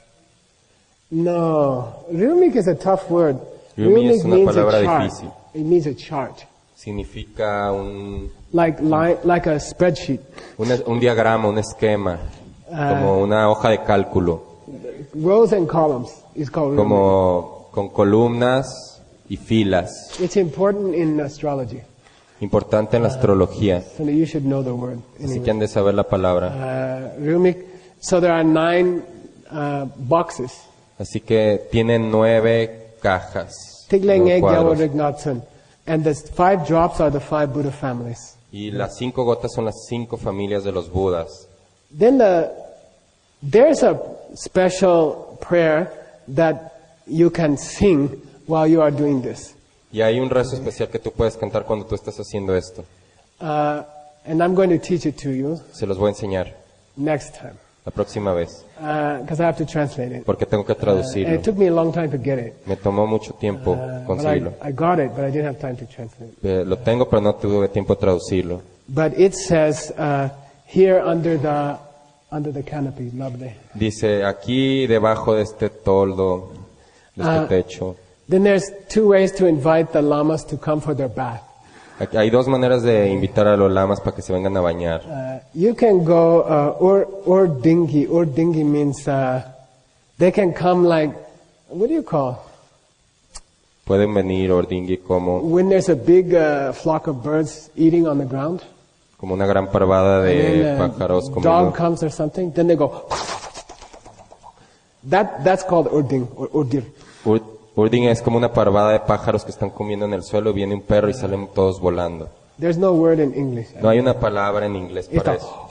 No, Ryumik is a tough word. Ryumik es una means a palabra chart. difícil. It means a chart, Significa un, like line, like a spreadsheet. un, un diagrama, un esquema, como una hoja de cálculo, Rows and columns is called Ryumik. como con columnas y filas. It's important in astrology, Importante en la astrología, so that you should know the word. así que han de saber la palabra. Uh, Ryumik. So there are nine uh, boxes. Así que tienen nueve cajas, Tigleng nueve Eg cuadros. Yawar Ignatsun. And the five drops are the five Buddha families. Y las cinco gotas son las cinco familias de los Budas. Then the, there's a special prayer that you can sing while you are doing this. Y hay un rezo especial que tú puedes cantar cuando tú estás haciendo esto. Uh, and I'm going to teach it to you Se los voy a enseñar next time. la próxima vez, Because I have to translate it. porque tengo que And traducirlo. it took me a long time to get it. Me tomó mucho tiempo Uh, but I, conseguirlo. I got it, but I didn't have time to translate it. Eh, Lo tengo, pero no tuve tiempo de traducirlo. But it says uh, here under the under the canopy, lovely. Dice, aquí debajo de este toldo, de este Ah. techo, Then there's two ways to invite the lamas to come for their bath. aquí hay dos maneras de invitar a los lamas para que se vengan a bañar. Uh, you can go uh, or or dingy. Or dingy means uh, they can come like what do you call Pueden venir ordingui como, when there's a big uh, flock of birds eating on the ground. como una gran parvada And de then a pájaros dog comiendo. comes or something. Then they go. That that's called urding or urdir. Ur- Urding es como una parvada de pájaros que están comiendo en el suelo, viene un perro y salen todos volando. There's no word in English. No hay una palabra en inglés para Ito. eso.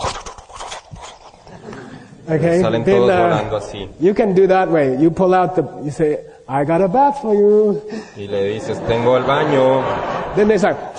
Okay. Salen Then, todos uh, volando así. you can do that way. You pull out the. You say, "I got a bath for you." Y le dices, tengo el baño. Then they start.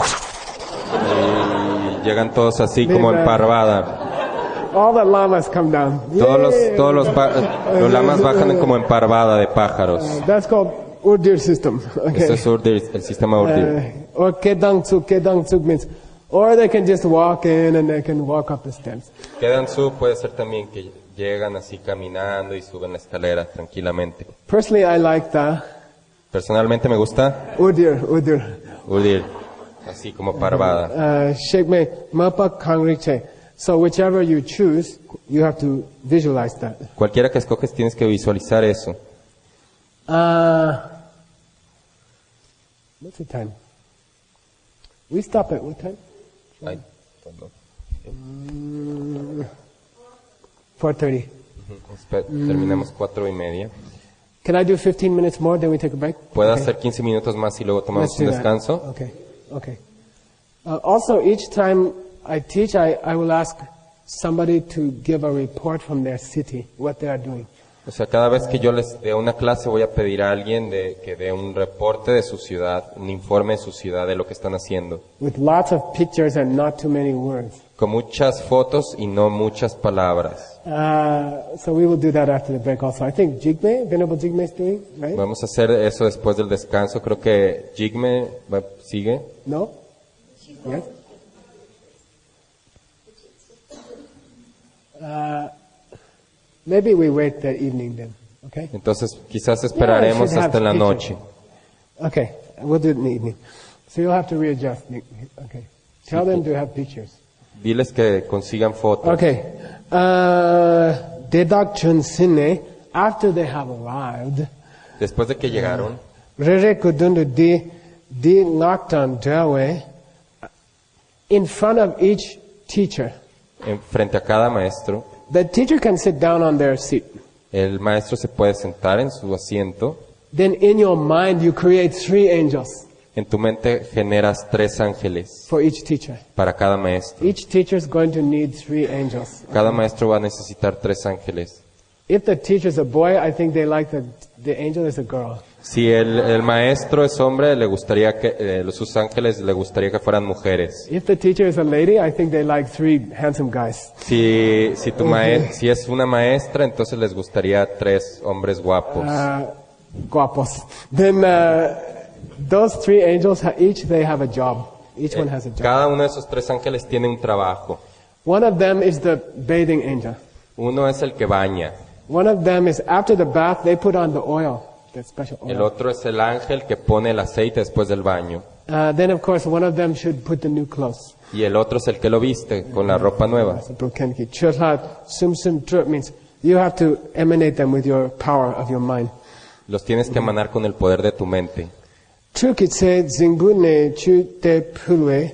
Y llegan todos así como en parvada. All the llamas come down. Todos los, Yay! todos los, pa- los lamas bajan como en parvada de pájaros. Uh, that's called urdir system. Okay. Ese es Urdir, el sistema Urdir. Uh, or kedang tsuk. Kedang tsuk means, or they can just walk in and they can walk up the steps. Quedan su puede ser también que llegan así caminando y suben la escalera tranquilamente. Personally, I like the Personalmente me gusta urdir, urdir. Urdir, así como parvada. Uh, Sheikh me mapa kangriche. So whichever you choose, you have to visualize that. Cualquiera que escoges tienes que visualizar eso. Uh, what's the time? We stop at what time? Ay, four thirty. Espe- Terminamos cuatro y media. Can I do fifteen minutes more, then we take a break? ¿Puedo Okay. hacer quince minutos más y luego tomamos Let's un do that. descanso? Okay, okay. Uh, also, each time I teach, I, I will ask somebody to give a report from their city, what they are doing. O sea, cada vez que yo les dé una clase voy a pedir a alguien de, que dé un reporte de su ciudad, un informe de su ciudad de lo que están haciendo. With lots of pictures and not too many words. Con muchas fotos y no muchas palabras. Uh, so we will do that after the break also. I think Jigme, Venerable Jigme is doing, right? Vamos a hacer eso después del descanso. Creo que Jigme va- sigue. No? Yes? Uh, maybe we wait the evening then, okay? Entonces quizás esperaremos Yeah, I should hasta en la have noche. Okay, we'll do it in the evening. So you'll have to readjust. Nick. Okay. Tell them to have pictures. Diles que consigan fotos. Okay. Uh, Dedak Chun Sine, after they have arrived, Después de que llegaron, Rere Kudundu Di Di Naktan Dawe, in front of each teacher, En- frente a cada maestro, the teacher can sit down on their seat. el maestro se puede sentar en su asiento. Then in your mind, you create three angels En tu mente generas tres ángeles for each teacher. para cada maestro. Each teacher is going to need three angels. Cada maestro va a necesitar tres ángeles. If the teacher is a boy, I think they like the, the angel is a girl. Si el, el maestro es hombre, le gustaría que eh, los sus ángeles le gustaría que fueran mujeres. If the teacher is a lady, I think they like three handsome guys. Si si tu mae- si es una maestra, entonces les gustaría tres hombres guapos. Uh, guapos. Then uh, those three angels, ha- each they have a job. Each one has a job. Cada uno de esos tres ángeles tiene un trabajo. One of them is the bathing angel. Uno es el que baña. One of them is after the bath, they put on the oil, that special El oil. otro es el ángel que pone el aceite después del baño. Uh, then, of course, one of them should put the new clothes. Y el otro es el que lo viste con la ropa nueva. So, Brokenki. Chulha, sum sum tru means you have to emanate them with your power of your mind. Los tienes que emanar con el poder de tu mente. Trukitse zingbune chu te pulwe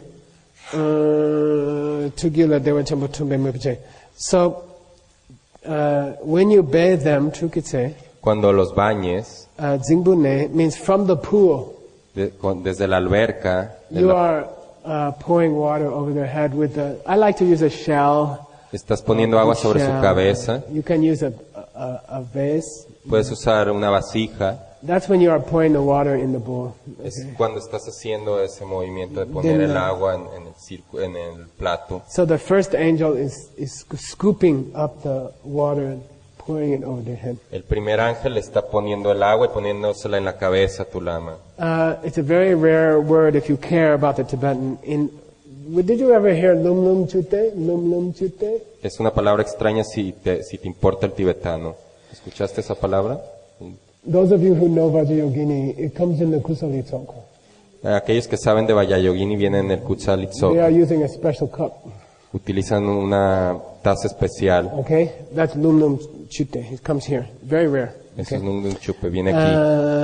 tugila dewa chambu tumbe mupiche. So, uh, when you bathe them, trukitse, Cuando los bañes, uh, zingbune means from the pool. de- con- desde la alberca, de You la- are uh, pouring water over their head with the. I like to use a shell. estás poniendo agua sobre su Shell. cabeza. You can use a, a, a vase. Puedes usar una vasija. That's when you are pouring the water in the bowl. Es cuando estás haciendo ese movimiento de poner Then, el uh, agua en, en el circo, en el plato. So the first angel is, is scooping up the water and pouring it over their head. El primer ángel está poniendo el agua y poniéndosela en la cabeza a tu lama. Uh, it's a very rare word if you care about the Tibetan. In, did you ever hear lum lum chute? Lum lum chute? Es una palabra extraña si te, si te importa el tibetano. ¿Escuchaste esa palabra? Those of you who know Vajrayogini, it comes in the Kusali Tsongkho. Aquellos que saben de Vajrayogini vienen en el Kuchalitso. They are using a special cup. Utilizan una taza especial. Okay? That's lum lum chute. It comes here. Very rare. Eso Okay? es un, un chupe, viene aquí.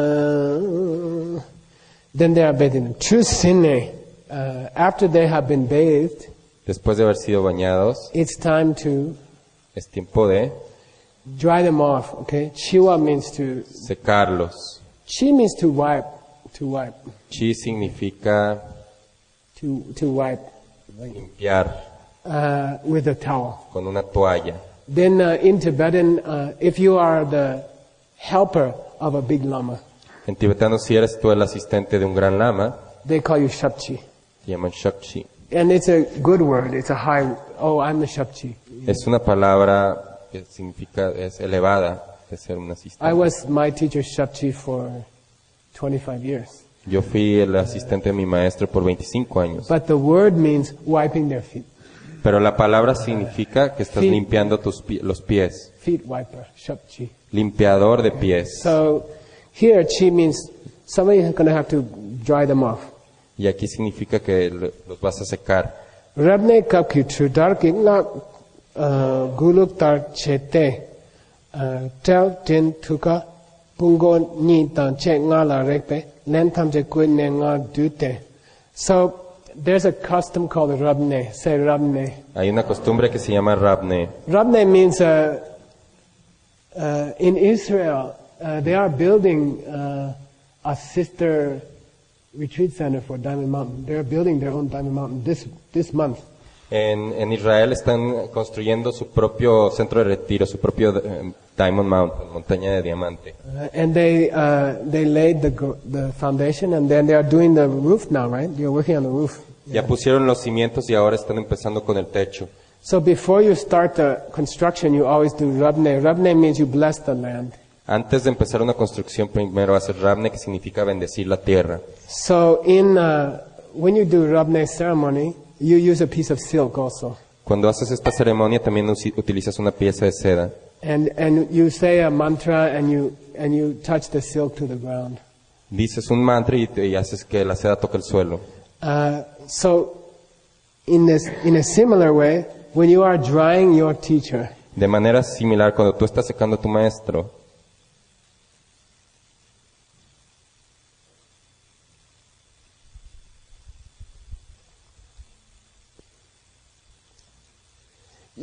Uh, then they are bathing. True sine. Uh, after they have been bathed, Después de haber sido bañados, it's time to es tiempo de dry them off. Okay? Chiwa means to. secarlos. Chi means to wipe. To wipe. Chi significa To to wipe. limpiar Uh, with a towel. con una toalla. Then uh, in Tibetan, uh, if you are the helper of a big lama, En tibetano, si eres tú el asistente de un gran lama, they call you Shapchi. te llaman Shakshi. And it's a good word. It's a high. Oh, I'm the Shapchi. Es una palabra que significa, es elevada de ser un I asistente. was my teacher's Shapchi for twenty-five years. Yo fui el asistente de mi maestro por veinticinco años. But the word means wiping their feet. Pero la palabra significa que estás Sí. limpiando tus pi- los pies. Feet wiper, Shapchi. Limpiador de pies. So here, chi means somebody's going to have to dry them off. Y aquí significa que le- los vas a secar. Rabne kapki trudar ki nga uh, guluk tar chete uh, tel tin tuka pungo ni tan che nga la rekpe len tam je kwe ne nga dute. So there's a custom called rabne. Say rabne. Hay una costumbre que se llama Rabne. Rabne means uh, uh, in Israel uh, they are building uh, a sister retreat center for Diamond Mountain. They're building their own Diamond Mountain this this month. En, en Israel están construyendo su propio centro de retiro, su propio eh, Diamond Mountain, montaña de diamante. Uh, and they uh, they laid the gr- the foundation, and then they are doing the roof now, right? You're working on the roof. Ya pusieron los cimientos y ahora están empezando con el techo. So before you start the construction, you always do rabne. Rabne means you bless the land. Antes de empezar una construcción, primero hacer Rabne, que significa bendecir la tierra. So in uh, when you do rabne ceremony, you use a piece of silk also, Cuando haces esta ceremonia también usi- utilizas una pieza de seda and and you say a mantra, and you and you touch the silk to the ground. dices un mantra y, te- y haces que la seda toque el suelo. Uh, so in this in a similar way, when you are drying your teacher, De manera similar, cuando tú estás secando a tu maestro,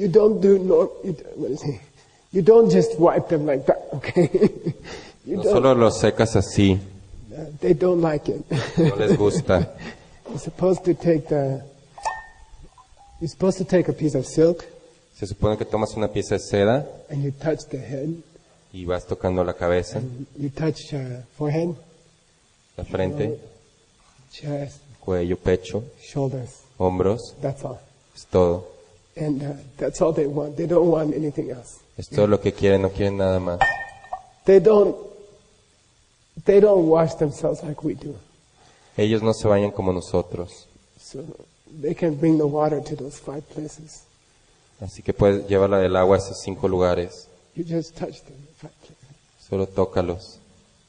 you don't do no. You, what is it? You don't just wipe them like that, okay? you No don't, solo los secas así, uh, they don't like it. no les gusta. You're supposed to take the. You're supposed to take a piece of silk Se supone que tomas una pieza de seda and you touch the head, y vas tocando la cabeza, you touch uh, forehead, la frente, chest, cuello, pecho, shoulders. hombros, That's all. es todo. And uh, that's all they want. They don't want anything else. Es todo lo que quieren, no quieren nada más. They don't. They don't wash themselves like we do. Ellos no se bañan como nosotros, So they can bring the water to those five places. así que puedes llevarla del agua a esos cinco lugares. You just touch them. Five places. Solo tócalos.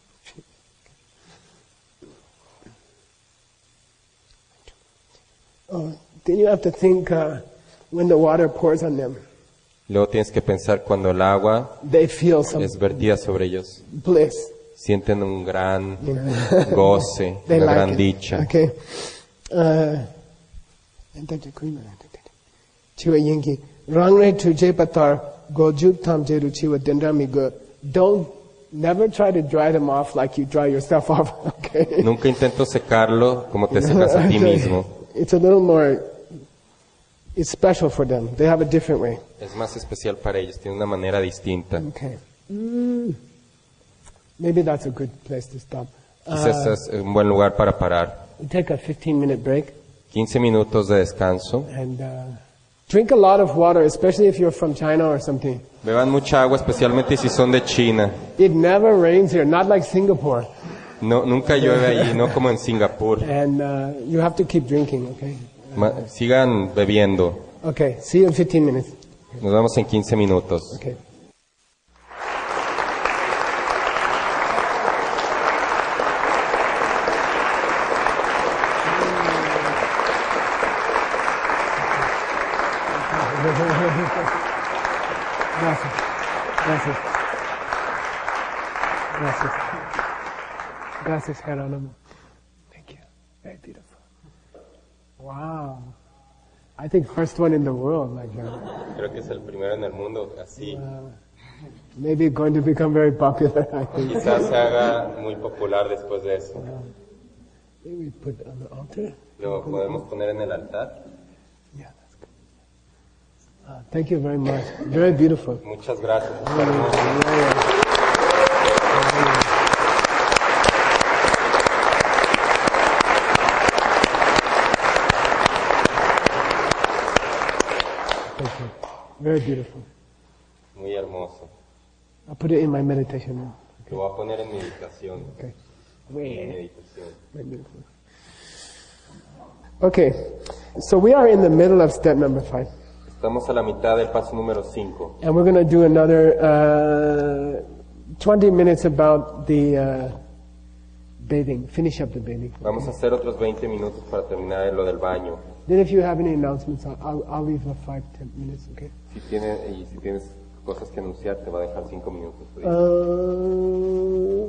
Oh, then you have to think uh, when the water pours on them, Luego tienes que pensar cuando el agua they feel some es vertida sobre ellos. bliss. Sienten un gran You know? goce, They una like gran it. dicha. Okay. Uh, Chiwa yinki. Rangre tuje patar gojuk tam jeru chiwa dendrami go. Don't, never try to dry them off like you dry yourself off. Okay. Nunca intento secarlo como te secas a ti mismo. It's a little more, it's special for them. They have a different way. Es más especial para ellos, tiene una manera distinta. Okay. Mm. Maybe that's a good place to stop. Quizás Uh, es un buen lugar para parar. we take a fifteen minute break quince minutos de descanso. and uh, drink a lot of water, especially if you're from China or something. Beban mucha agua, especialmente si son de China. It never rains here, not like Singapore. No, nunca llueve allí, no como en Singapur. And uh, you have to keep drinking, okay? Ma- sigan bebiendo. Okay, see you in fifteen minutes. Nos vemos en quince minutos. Okay. Gracias. Gracias. Gracias. Gracias, Geronimo. Thank you. Very beautiful. Wow. I think first one in the world like that. Creo que es el primero en el mundo así. Maybe going to become very popular, I think. Quizás se haga muy popular después de eso. Maybe we put on the altar. Lo podemos poner en el altar. Yeah, that's good. Uh, thank you very much. Very beautiful. Muchas gracias. Está hermoso. Thank you. Very beautiful. Muy hermoso. I'll put it in my meditation now. Lo voy a poner en meditación. Okay. En meditación. Very beautiful. Okay. So we are in the middle of step number five. Estamos a la mitad del paso número cinco. And we're going to do another uh, twenty minutes about the uh, bathing. Finish up the bathing. Vamos a hacer otros veinte minutos para terminar lo del baño. Then if you have any announcements, I'll, I'll, I'll leave the five, ten minutes, okay? Si tiene, y si tienes cosas que anunciar, te va a dejar cinco minutos. Uh,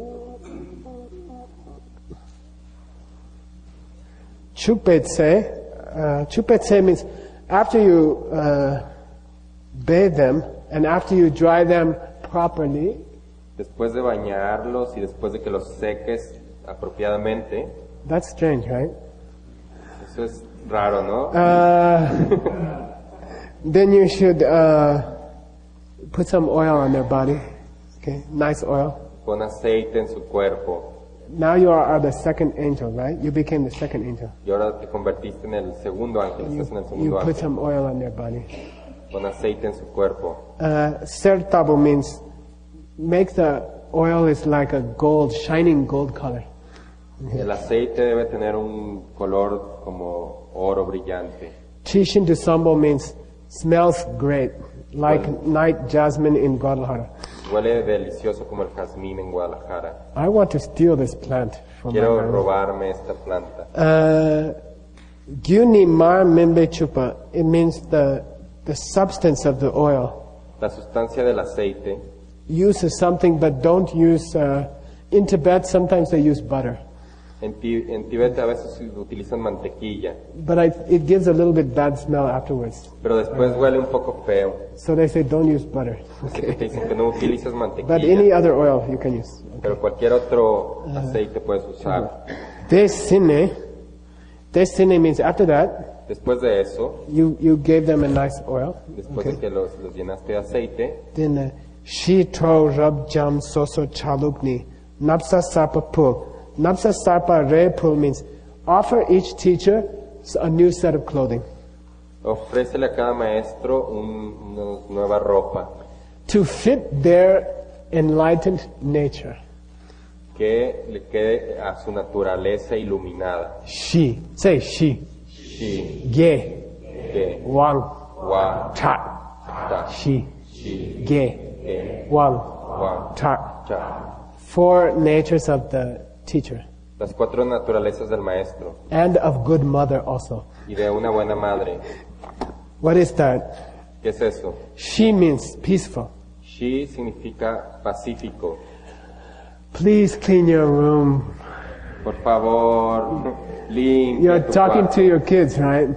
Chupetse. Uh, chupetse means after you uh, bathe them and after you dry them properly, Después de bañarlos y después de que los seques apropiadamente, that's strange, right? eso es raro, ¿no? Uh, then you should uh, put some oil on their body, okay? Nice oil. Pon aceite en su cuerpo. Now you are the second angel, right? You became the second angel. Y ahora te convertiste en el segundo ángel, estás en el You segundo put ángel. some oil on their body. Pon aceite en su cuerpo. Uh, Sertabu means make the oil is like a gold, shining gold color. El aceite debe tener un color como oro brillante. Chishin to Sambo means smells great, like night jasmine in Guadalajara. Huele delicioso como el jazmín en Guadalajara. I want to steal this plant from my Quiero grandma. robarme esta planta. Uh, Gyuni mar mimbe chupa. It means the the substance of the oil. La sustancia del aceite. Use something, but don't use. Uh, in Tibet, sometimes they use butter. En, ti- en Tíbet a veces utilizan mantequilla, but I, it gives a little bit bad smell afterwards. pero después huele un poco feo. So they say don't use butter. Así que te dicen que no utilices But any mantequilla, other oil you can use. pero cualquier otro aceite puedes usar. Desine, desine means after that, Después de eso, you, you gave them a nice oil. después de que los, los llenaste de aceite, Then uh, she tro rub jam soso chalukni napsa sarpa pul. Napsa sarpa re pul means offer each teacher a new set of clothing ofrécele a cada maestro un- una nueva ropa to fit their enlightened nature. que le quede a su naturaleza iluminada. She, say she, Shi, ge, Ge, wang, Wa, ta, Ta, she, Shi, ge, Ge, wang, Wa, ta. Cha. Four natures of the teacher Las cuatro naturalezas del maestro and of good mother also. y de una buena madre. What is that? ¿Qué es eso? She means peaceful. Shi significa pacífico. Please clean your room. Por favor, limpia You're tu talking cuarto. to your kids, right?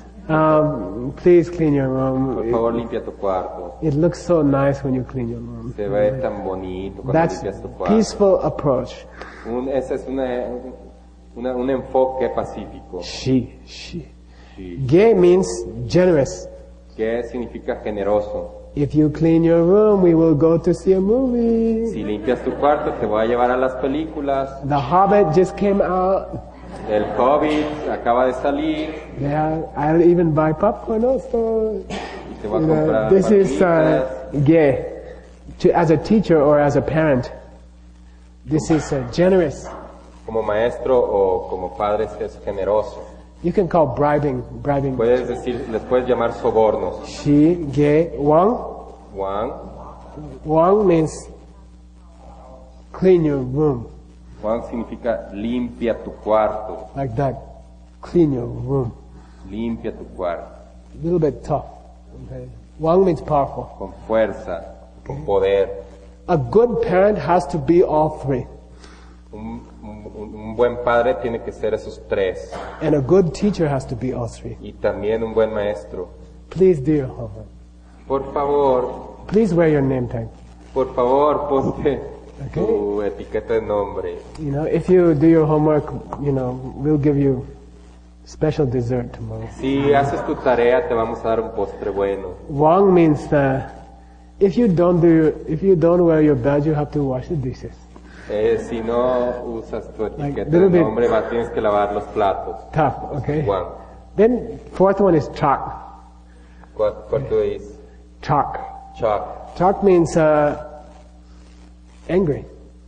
Um, please clean your Por room. favor, limpia tu cuarto. It looks so nice when you clean your room. Se ve tan bonito cuando That's limpias tu cuarto. peaceful approach. Un, ese es una, una- un enfoque pacífico. She, she. Shi. Gay means generous. ¿Qué significa generoso? If you clean your room, we will go to see a movie. Si limpias tu cuarto, te voy a llevar a las películas. The Hobbit just came out. El Hobbit acaba de salir Yeah, I'll even buy popcorn also. y te voy a You know, comprar this is palomitas. uh, gay. To, as a teacher or as a parent, this is uh, generous. Como maestro o como padre es generoso. You can call bribing, bribing. Puedes decir, les puedes llamar sobornos. She, gay, wang. Juan, Wang means clean your room. Juan significa limpia tu cuarto, Like that. Clean your room. limpia tu cuarto, A little bit tough. Okay. Wang means powerful. con fuerza, con poder. A good parent has to be all three. Un, un- un buen padre tiene que ser esos tres And a good teacher has to be all three. y también un buen maestro. Please do your homework. Por favor, Please wear your name tag. por favor, ponte tu etiqueta de nombre. You know, if you do your homework, you know, we'll give you special dessert tomorrow. Si haces tu tarea, te vamos a dar un postre bueno. Wang means uh, if you don't do your, if you don't wear your badge, you have to wash the dishes. Eh, si no usas tu etiqueta little de bit. nombre, va, tienes que lavar los platos. Tough, okay? Juan, Then fourth one is chalk. ¿cuál, cuál tú dices? Chalk. Chuck, Chalk means uh, angry,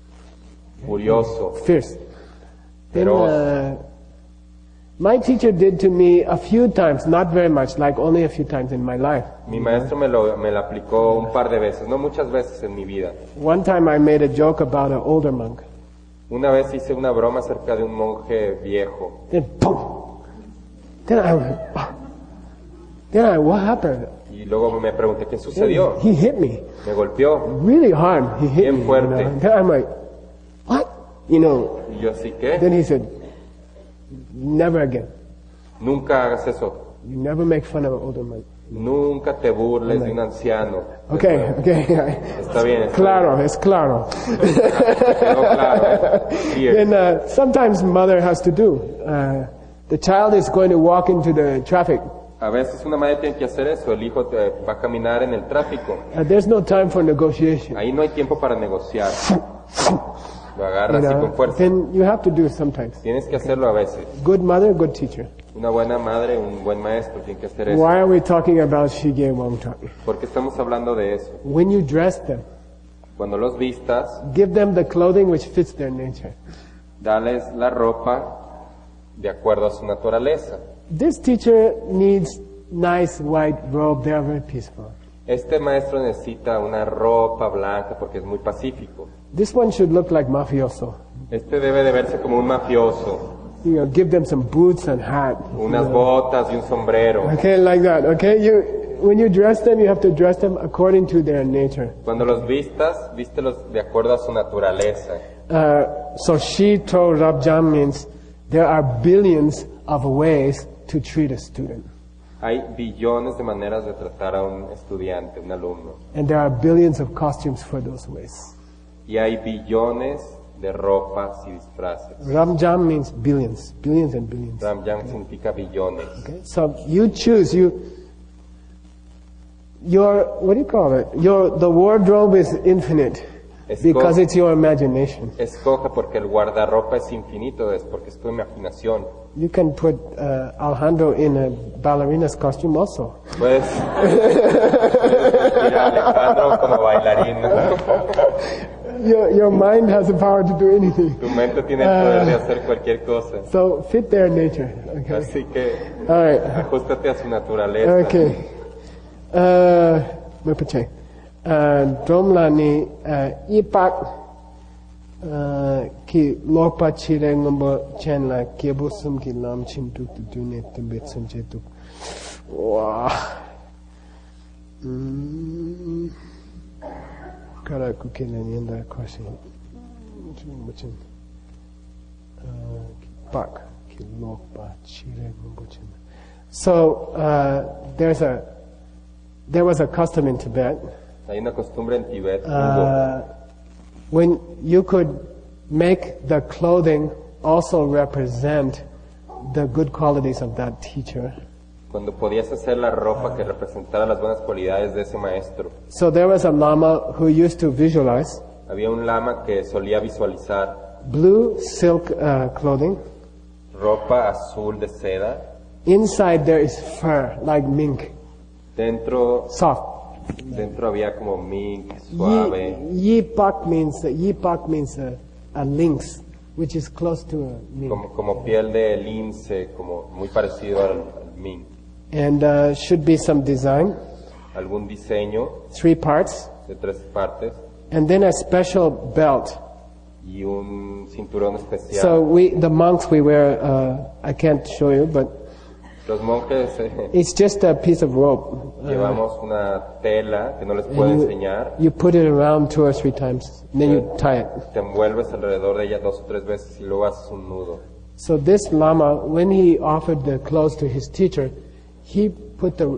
furioso, fierce. Then feroz. uh, my teacher did to me a few times, not very much, like only a few times in my life. Mi maestro me lo, me lo aplicó un par de veces, no muchas veces en mi vida. One time I made a joke about an older monk. Una vez hice una broma acerca de un monje viejo. Then boom. Then I, then I, what happened? Y luego me pregunté qué sucedió. He hit me Me golpeó. really hard. He hit Bien me. You fuerte. know? Then I'm like, what? You know. Y yo así que, Then he said, never again. nunca hagas eso. You never make fun of an older monk. Nunca te burles de un anciano. Okay, okay. Está bien, está Claro, es claro. Quedó claro, ¿eh? Clear. Then uh, sometimes mother has to do. Uh, the child is going to walk into the traffic. A veces una madre tiene que hacer eso. El hijo te- va a caminar en el tráfico. Uh, there's no time for negotiation. Ahí no hay tiempo para negociar. Lo agarra You así know? con fuerza. Then you have to do it sometimes. Tienes que hacerlo a veces. Good mother, good teacher. Una buena madre, un buen maestro tiene que hacer eso. Why are we talking about Shige Wangtak? Porque estamos hablando de eso. When you dress them, Cuando los vistas, give them the clothing which fits their nature. dales la ropa de acuerdo a su naturaleza. This teacher needs nice white robe. They are very peaceful. Este maestro necesita una ropa blanca porque es muy pacífico. This one should look like mafioso. Este debe de verse como un mafioso. You know, give them some boots and hat. Unas botas y un sombrero. Okay, like that. Okay, you when you dress them, you have to dress them according to their nature. Cuando los vistas, vístelos de acuerdo a su naturaleza. Uh, so she told Rabjam means there are billions of ways to treat a student. Hay billones de maneras de tratar a un estudiante, un alumno. And there are billions of costumes for those ways. Y hay billones de ropas y disfraces. Rabjam means billions, billions and billions. Ramjam significa billones. Okay? So you choose, you, your, what do you call it? Your, the wardrobe is infinite because it's your imagination. Escoge porque el guardarropa es infinito, es porque es tu imaginación. You can put uh, Alejandro in a ballerina's costume also. Puedes vestir a Alejandro como bailarín. Your, your mind has the power to do anything. Tu mente tiene el poder de hacer cualquier cosa. So fit their nature. Okay. Así que All right. ajustate a su naturaleza. Okay. Uh, me pache. Uh, Dromlani uh, ipak uh, ki lopa chire ngombo chenla ki busum ki lam chin tuk tu dune tumbet sunche tuk. Wow. Mm. Kara kukena nienda koshi. Chin uh, ki pak ki lopa chire ngombo chenla. So uh, there's a there was a custom in Tibet. Hay una costumbre en Tibet Uh, when you could make the clothing also represent the good qualities of that teacher. cuando podías hacer la ropa que representara las buenas cualidades de ese maestro. So there was a lama who used to visualize Había un lama que solía visualizar blue silk uh, clothing. ropa azul de seda. Inside there is fur, like mink, Dentro, soft. dentro había como mink, suave. Yi, yipak means yipak means a, a lynx, which is close to a mink. Como, como piel de lince, como muy parecido al, al mink. And uh, should be some design, Algún diseño three parts, de tres partes and then a special belt. y un cinturón especial. So we, the monks, we wear. Uh, I can't show you, but Los monjes eh, it's just a piece of rope. Uh, llevamos una tela que no les puedo and you, enseñar. you put it around two or three times, and then you tie it. Te envuelves alrededor de ella dos o tres veces y luego haces un nudo. So this lama, when he offered the clothes to his teacher, he put the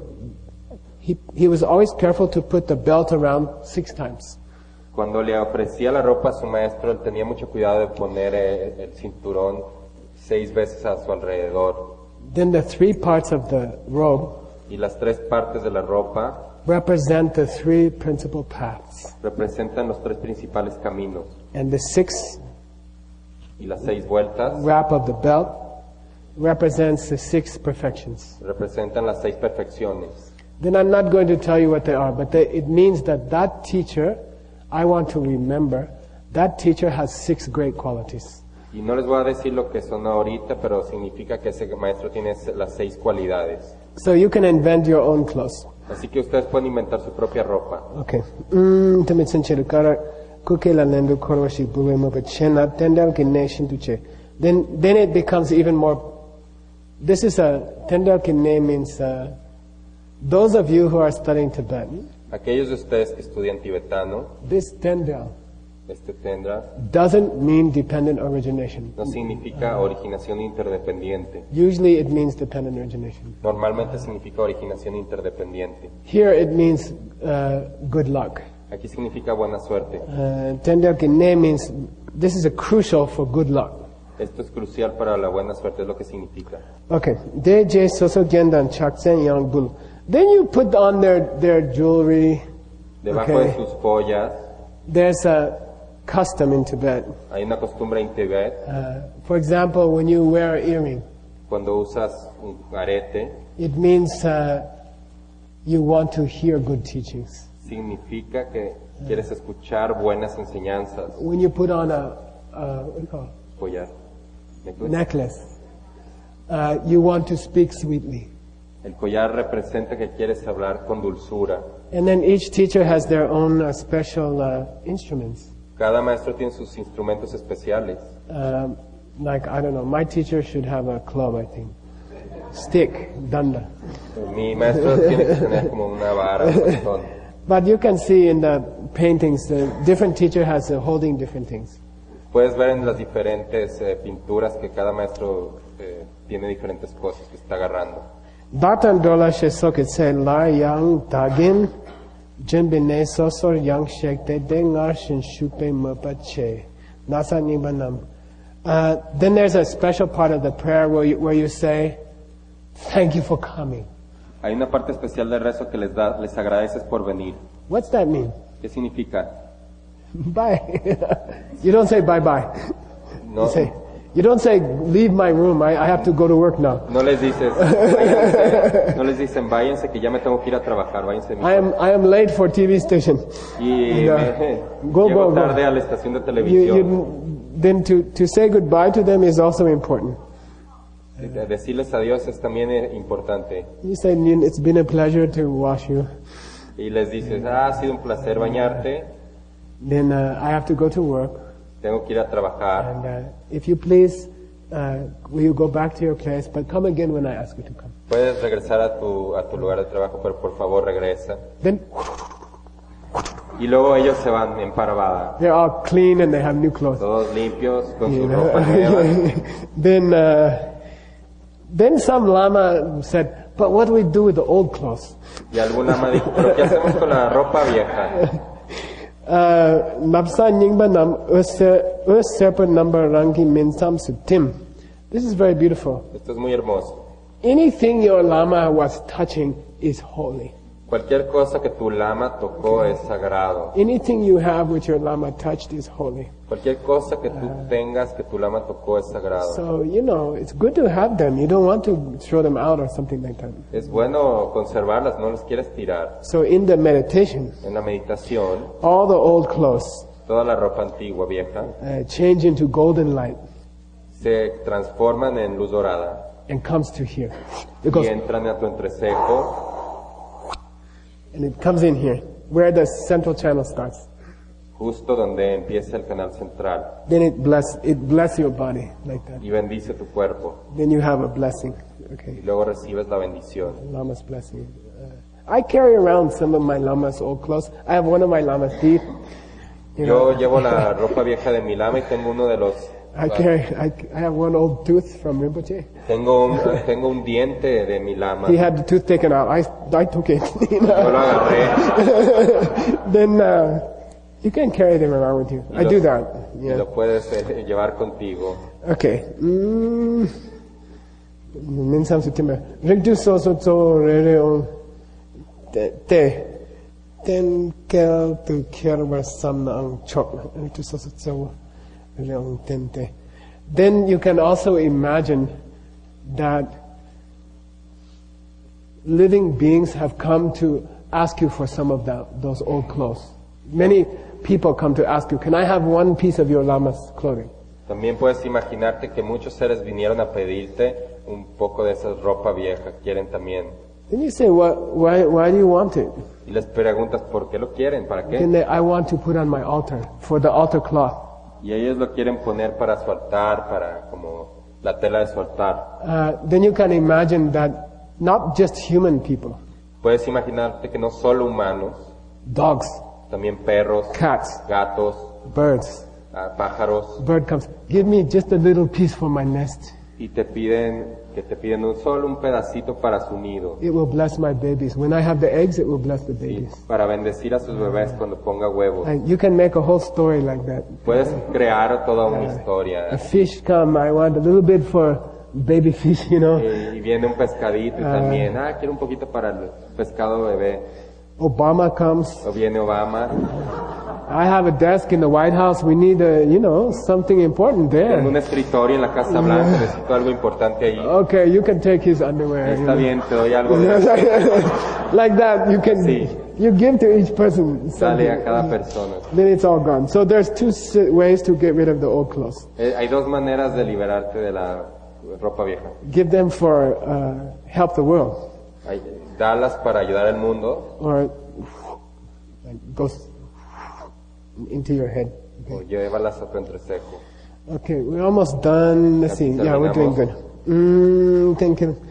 he he was always careful to put the belt around six times. Cuando le ofrecía la ropa a su maestro, él tenía mucho cuidado de poner eh, el cinturón seis veces a su alrededor. Then the three parts of the robe Y las tres partes de la ropa represent the three principal paths, representan los tres principales caminos. and the six Y las seis vueltas wrap of the belt represents the six perfections. representan las seis perfecciones. Then I'm not going to tell you what they are, but they, it means that that teacher, I want to remember, that teacher has six great qualities. Y no les voy a decir lo que son ahorita, pero significa que ese maestro tiene las seis cualidades. So you can invent your own clothes. Así que ustedes pueden inventar su propia ropa. Okay. Mm, tumi tsinche kara kuke la nendu korwashi buwe mo chena tendal ki nation to che. Then then it becomes even more. This is a tendal ki ne means uh, those of you who are studying Tibetan. Aquellos de ustedes que estudian tibetano, This tendal este tendra doesn't mean dependent origination. no significa originación interdependiente. Usually it means dependent origination. Normalmente significa originación interdependiente. Here it means uh, good luck. Aquí significa buena suerte. Uh, Tendal ki ne means this is a crucial for good luck. Esto es crucial para la buena suerte, es lo que significa. Okay. De je soso gendan chaksen yang bul. Then you put on their, their jewelry. Debajo Okay. de sus joyas There's a custom in Tibet. hay una costumbre en Tibet, Uh, for example, when you wear an earring, cuando usas un arete, it means uh, you want to hear good teachings. significa que quieres escuchar buenas enseñanzas. When you put on a, uh, what do you call it? Collar, necklace. necklace, uh, you want to speak sweetly. El collar representa que quieres hablar con dulzura. And then each teacher has their own uh, special uh, instruments. Cada maestro tiene sus instrumentos especiales. Um, like, I don't know, my teacher should have a club, I think. stick, danda. Mi maestro tiene que tener como una vara, un bastón. But you can see in the paintings, the different teacher has uh, holding different things. Puedes ver en las diferentes eh, pinturas que cada maestro eh, tiene diferentes cosas que está agarrando. Datan dola shesok se la yang tagin jembine sosor yang shekte dengar shin shupe mapache nasa nibanam. Uh, then there's a special part of the prayer where you, where you say, "Thank you for coming." Hay una parte especial del rezo que les da, les agradeces por venir. What's that mean? ¿Qué significa? Bye. You don't say bye bye. No, You say, you don't say leave my room. I, I have to go to work now. no les dices, váyanse, no les dicen váyanse que ya me tengo que ir a trabajar, váyanse de mi I am I am late for T V station. Y Yeah. me, Go, llego go, go. tarde a la estación de You, televisión. you, then to, to say goodbye to them is also important. De- Decirles adiós es también eh, importante. You say, "Nin, it's been a pleasure to wash you." Y les dices, ah, ha sido un placer bañarte, Then uh, I have to go to work. tengo que ir a trabajar. And uh, if you please, uh, will you go back to your place? But come again when I ask you to come. Puedes regresar a tu, a tu lugar de trabajo, pero por favor regresa. Then Y luego ellos se van en parvada, they're all clean and they have new clothes. todos limpios, con You su know? ropa nueva. then, uh, then some lama said, "But what do we do with the old clothes?" Y algún ama dijo, pero ¿qué hacemos con la ropa vieja? Uh, Napsa nyingba nam userpa number rangi minsam sutim. This is very beautiful. Esto es muy hermoso. Anything your lama was touching is holy. Cualquier cosa que tu lama tocó es sagrado. Anything you have which your lama touched is holy. Cualquier cosa que tú tengas que tu lama tocó es sagrado. So, you know, it's good to have them. You don't want to throw them out or something like that. Es bueno conservarlas, no las quieres tirar. So in the meditation, En la meditación, all the old clothes toda la ropa antigua, vieja, uh, change into golden light se transforman en luz dorada and comes to here. It y goes, entran a tu entrecejo and it comes in here, where the central channel starts. justo donde empieza el canal central Then it bless, it bless your body like that. y bendice tu cuerpo. Then you have a blessing. Y Okay, luego recibes la bendición. lama's blessing. Uh, I carry around some of my lama's old clothes. I have one of my lama's teeth. You know, Yo llevo la ropa vieja de mi lama y tengo uno de los... I carry, I, I have one old tooth from Rinpoche. Tengo un, tengo un diente de mi lama. He had the tooth taken out. I, I took it. You Yo know? lo agarré Then uh, you can carry them around with you. y I lo- do that. y Yeah. lo puedes eh, llevar contigo. Okay. Mm. Minsam sutimba. Rigdu so so so re re on te te ten kel tu kerwa sam ang chok. Rigdu so so so re on ten te. Then you can also imagine that living beings have come to ask you for some of that, those old clothes. Many people come to ask you, "Can I have one piece of your lama's clothing?" También puedes imaginarte que muchos seres vinieron a pedirte un poco de esa ropa vieja. Quieren también. Then you say, "What? Why? Why do you want it?" Y les preguntas por qué lo quieren, para Then qué. they, "I want to put on my altar for the altar cloth." Y ellos lo quieren poner para su altar, para como la tela de su altar. Uh, then you can imagine that not just human people, Puedes imaginarte que no solo humanos, dogs, también perros, cats, gatos, birds. ah, pájaros, Bird comes, "Give me just a little piece for my nest. y te piden que te piden un solo un pedacito para su nido, It will bless my babies. When I have the eggs, it will bless the y babies." para bendecir a sus bebés cuando ponga huevos. And you can make a whole story like that. Puedes crear toda una A historia. fish come, "I want a little bit for baby fish," you know. Y, y viene un pescadito y también, ah, quiero un poquito para el pescado bebé. Obama comes, O viene Obama, "I have a desk in the White House. We need a, you know, something important tengo un there." escritorio en la Casa Blanca, necesito algo importante ahí. Okay, you can take his underwear. you Está know. bien, te doy algo de Like that, you can, Sí. you give to each person sale a something. cada persona. Then it's all gone. So there's two si- ways to get rid of the old clothes. Eh, hay dos maneras de liberarte de la ropa vieja. Give them for uh, help the world, Hay, dalas para ayudar al mundo or like goes into your head. o llévalas a tu entrecejo. Okay, we're almost done. Let's see. Ya Yeah, we're doing good. terminamos. Mm, thank you.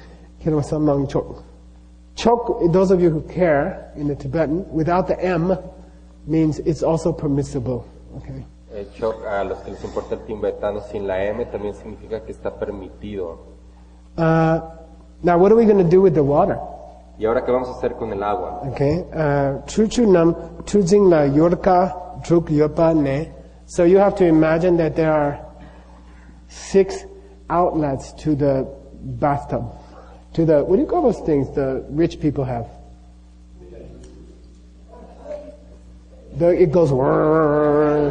Kirwasamang Chok. Chok, those of you who care in the Tibetan, without the M, means it's also permissible. Okay. El chok, a los que les importa el tibetano sin la M, también significa que está permitido. Uh, now, what are we going to do with the water? ¿Y ahora qué vamos a hacer con el agua? Okay. Chuchu nam chujing la yorka druk yopa ne. So you have to imagine that there are six outlets to the bathtub. To the, what do you call those things the rich people have? The, it goes whirr.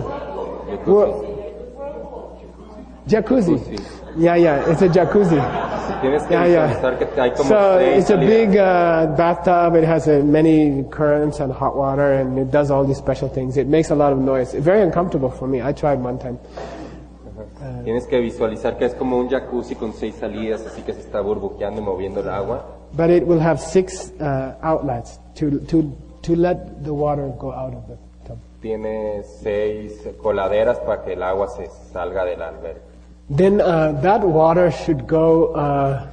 Jacuzzi. Yeah, yeah, it's a jacuzzi. Tienes que Yeah, yeah. visualizar que hay como So seis it's a salidas. big uh, bathtub. It has uh, many currents and hot water, and it does all these special things. It makes a lot of noise. Very uncomfortable for me. I tried one time. Tienes que visualizar que es como un jacuzzi con seis salidas, así que se está burbujeando y moviendo el agua. But it will have six uh, outlets to to to let the water go out of the tub. Tiene seis coladeras para que el agua se salga de la alberca. Then uh, that water should go. Uh,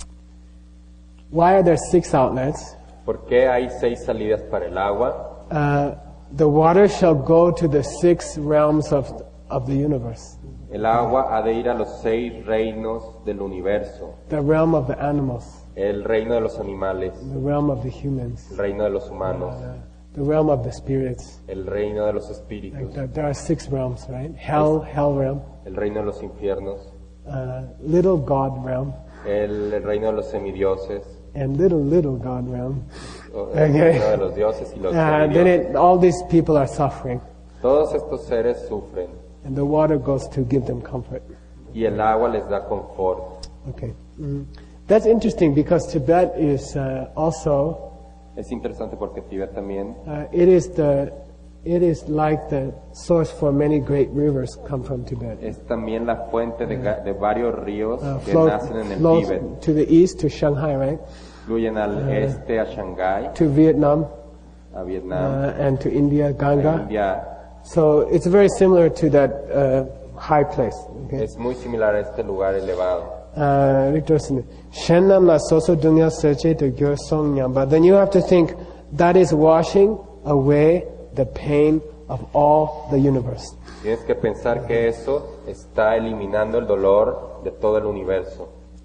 why are there six outlets? ¿Por qué hay seis salidas para el agua? Uh, the water shall go to the six realms of of the universe. El agua ha de ir a los seis reinos del universo. The realm of the animals, El reino de los animales, the realm of the humans, el reino de los humanos, uh, the realm of the spirits. el reino de los Like espíritus, there, there are six realms, right? Hell, hell realm, el reino de los infiernos, uh, little God realm, el, el reino de los semidioses, and little little God realm. o el Okay. reino de los dioses y los Uh, then semidioses. it, all these people are suffering, Todos estos seres sufren and the water goes to give them comfort. y el agua les da confort. Okay, mm. That's interesting because Tibet is uh, also Es interesante porque Tibet también uh, it is the it is like the source for many great rivers come from Tibet. es también la fuente de, ga- de varios ríos Uh, que flow- nacen en el flows Tíbet. to the east to Shanghai, right? Fluyen al este a Shanghái, To Vietnam a uh, Vietnam, and to India, a Ganga. India. So it's very similar to that uh, high place. Okay. Es muy similar a este lugar elevado. Uh, Victor Sene. Shenam la soso dunya seche to gyo song nyamba. Then you have to think that is washing away the pain of all the universe. Tienes que pensar que eso está eliminando el dolor de todo el universo.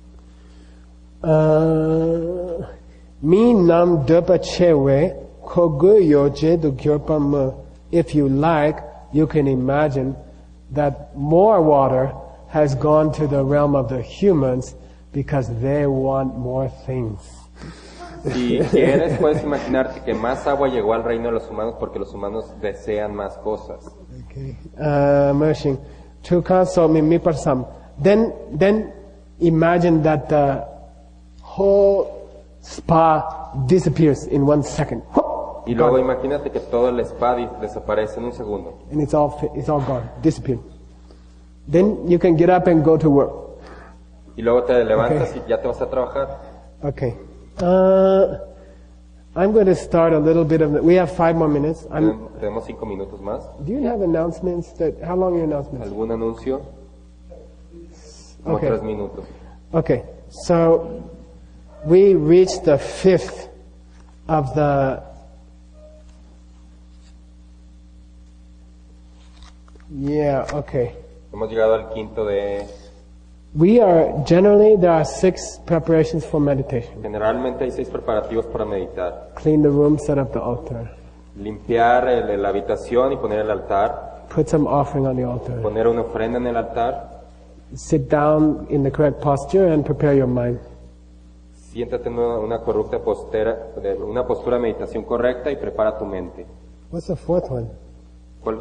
Uh, Mi nam döpa chewe kogu yoje do gyopa me. If you like, you can imagine that more water has gone to the realm of the humans because they want more things. Si quieres, puedes imaginarte que más agua llegó al reino de los humanos porque los humanos desean más cosas. Okay. Uh, Mershing. Chuka so mi mi parsam. Then, then imagine that the whole spa disappears in one second. Y luego imagínate que todo el spa di- desaparece en un segundo. And it's all fi- it's all gone, disappeared. Then you can get up and go to work. Y luego te levantas Okay. y ya te vas a trabajar. Okay. Uh, I'm going to start a little bit of. The, we have five more minutes. I'm, Tenem- Tenemos cinco minutos más. do you have announcements? That how long are your announcements? ¿Algún anuncio? Como Okay. tres minutos. Okay. So we reached the fifth of the. Yeah. Okay. Hemos llegado al quinto de... We are generally there are six preparations for meditation. Generalmente hay seis preparativos para meditar. Clean the room, set up the altar, Limpiar el- la habitación y poner el altar. put some offering on the altar, Poner una ofrenda en el altar. sit down in the correct posture, and prepare your mind. Siéntate en una, una correcta postera, de- una postura de meditación correcta y prepara tu mente. What's the fourth one? ¿Cuál,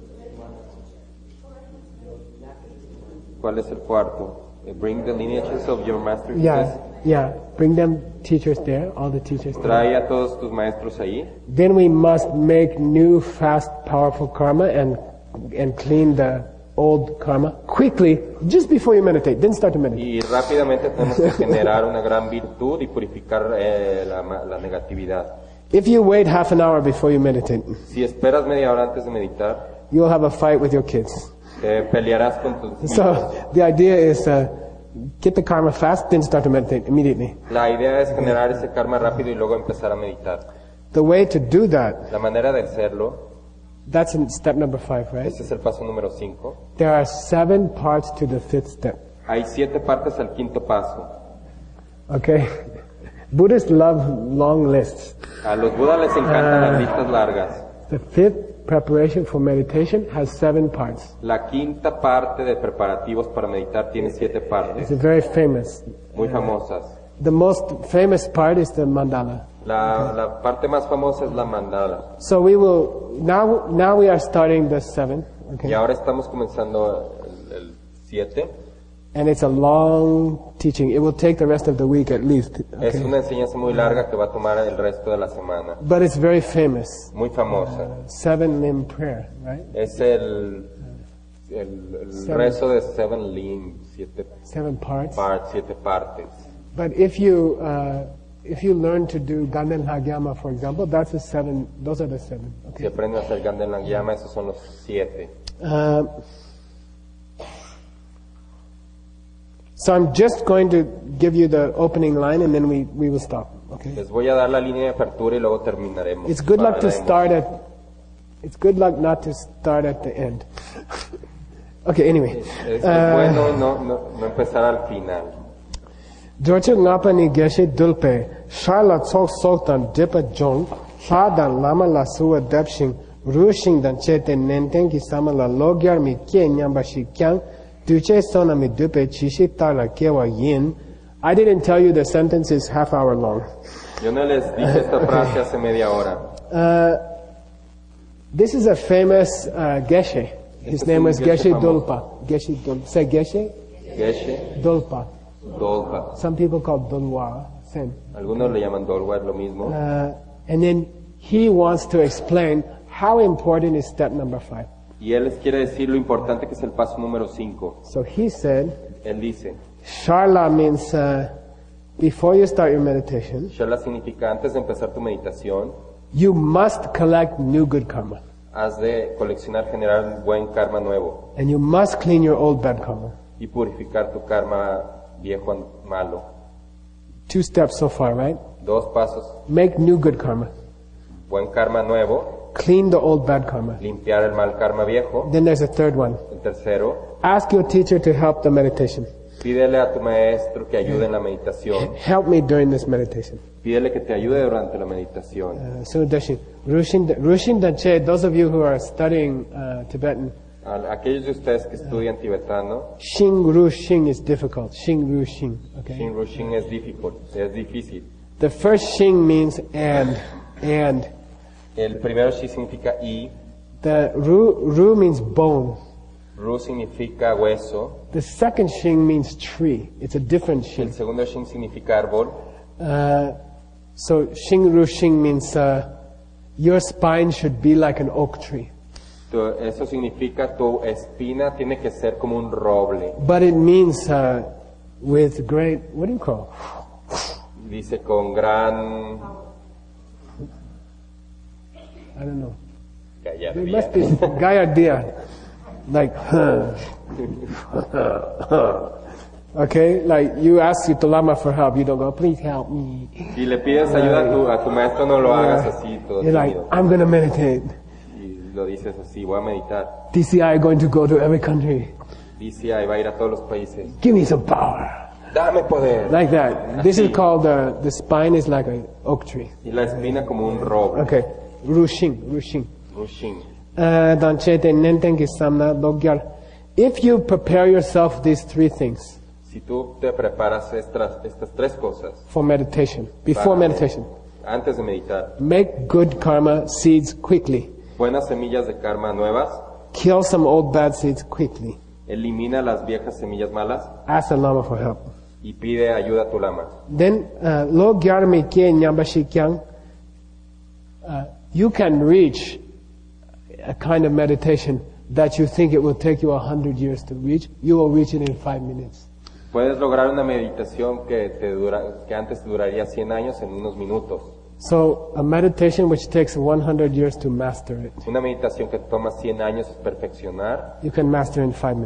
cuál es el cuarto? Eh, Bring the lineages of your master Yeah, teachers. yeah. Bring them teachers there, all the teachers there. Trae a todos tus maestros ahí. Then we must make new, fast, powerful karma and and clean the old karma quickly, just before you meditate. Then start to meditate. Y rápidamente tenemos que generar una gran virtud y purificar eh, la, ma- la negatividad. If you wait half an hour before you meditate, Si esperas media hora antes de meditar, you'll have a fight with your kids. te pelearás con tus So hijos. the idea is uh, get the karma fast, then start to meditate immediately. La idea es generar ese karma rápido y luego empezar a meditar. The way to do that, La manera de hacerlo, that's in step number five, right? ese es el paso número cinco. There are seven parts to the fifth step. Hay siete partes al quinto paso. Okay? Buddhists love long lists. A los budas les encantan las listas largas. The fifth preparation for meditation has seven parts. La quinta parte de preparativos para meditar tiene siete partes, It's very famous. muy famosas. The most famous part is the mandala. La, la parte más famosa es la mandala. So we will, now, now we are starting the seven. Y Okay? ahora estamos comenzando el, el siete. And it's a long teaching. It will take the rest of the week at least. Es Okay? una enseñanza muy larga que va a tomar el resto de la semana. But it's very famous. Muy famosa. Seven limb prayer, right? Es el, el, el Seven. rezo de Seven Limb, siete Seven parts. partes, siete partes. But if you, uh, if you learn to do Ganden Hagyama, for example, that's the seven, those are the seven. Si Okay? aprenden a hacer Ganden Langyama, esos son los siete. Uh, so I'm just going to give you the opening line and then we, we will stop. Okay? Les voy a dar la línea de apertura y luego terminaremos. It's good luck to Pararemos. start at, it's good luck not to start at the end. Okay, anyway. Es Uh, bueno no, no, no empezar al final. Dorche ngapa ni geshe dulpe, sharla tsok soktan dipa jong, dan lama la suwa depshing, rushing dan chete nenten ki sama la logyar mi kye nyamba shi kyang, duche sona mi dupe chishi tala kewa yin. I didn't tell you the sentence is half hour long. Yo no les dije esta frase hace media hora. Uh, this is a famous uh, geshe. His Este es name un was geshe Geshe famoso. Dulpa. Geshe Dulpa. Say Geshe Geshe, Dulpa. Dolpa. Some people call Dulwa. Same. Algunos le llaman Dolwa, es lo mismo. Uh, and then he wants to explain how important is step number five. Y él les quiere decir lo importante que es el paso número cinco. So he said, Él dice, Sharla means uh, before you start your meditation, Shala significa antes de empezar tu meditación, you must collect new good karma. has de coleccionar, generar un buen karma nuevo And you must clean your old bad karma. y purificar tu karma viejo malo. Two steps so far, right? Dos pasos, Make new good karma. buen karma nuevo, Clean the old bad karma. limpiar el mal karma viejo. Then there's a third one. El tercero, Ask your teacher to help the meditation. pídele a tu maestro que ayude en la meditación. Help me during this meditation. Pídele que te ayude durante la meditación. Uh, so Dashi, Rushin, Rushin Danche, those of you who are studying uh, Tibetan, A aquellos de ustedes que estudian tibetano, Xing Ru Xing is difficult. Xing Ru Xing. Okay. Shin Rushin es difícil, es difícil. The first Xing means and, and. El primero shi significa y, The Ru Ru means bone. Ru significa hueso, The second Xing means tree. It's a different el Xing. segundo shin significa árbol. Uh, so Xing Ru Xing means uh, your spine should be like an oak tree. Tu- eso significa tu espina tiene que ser como un roble. But it means uh, with great, what do you call? Dice con gran I don't know. It gallardía. must be gallardia. Like, huh. Okay, like you ask your Lama for help, you don't go, please help me. Si le pides ayuda a tu, a tu maestro, no lo hagas así, todo You're like, tímido. I'm going to meditate. Y lo dices así, voy a meditar. D C I going to go to every country. D C I va a ir a todos los países. Give me some power. Dame poder. Like that. This is called, uh, the spine is like an oak tree. Y la espina como un roble. Okay, Rushing, Rushing. Rushin. Uh, Danchete Nentenki Samna Logyar. If you prepare yourself these three things Si tú te preparas estas, estas tres cosas for meditation, before para- meditation, antes de meditar, make good karma seeds quickly. buenas semillas de karma nuevas, Kill some old bad seeds quickly. elimina las viejas semillas malas Ask the Lama for help. y pide ayuda a tu lama. Then, uh, Lo Gyarmi Kye Nyambashi Kyang, uh, you can reach a kind of meditation that you think it will take you a hundred years to reach. You will reach it in five minutes. Puedes lograr una meditación que, te dura, que antes duraría cien años en unos minutos. So, a meditation which takes one hundred years to master it, Una meditación que toma cien años perfeccionar, you can master in five minutes.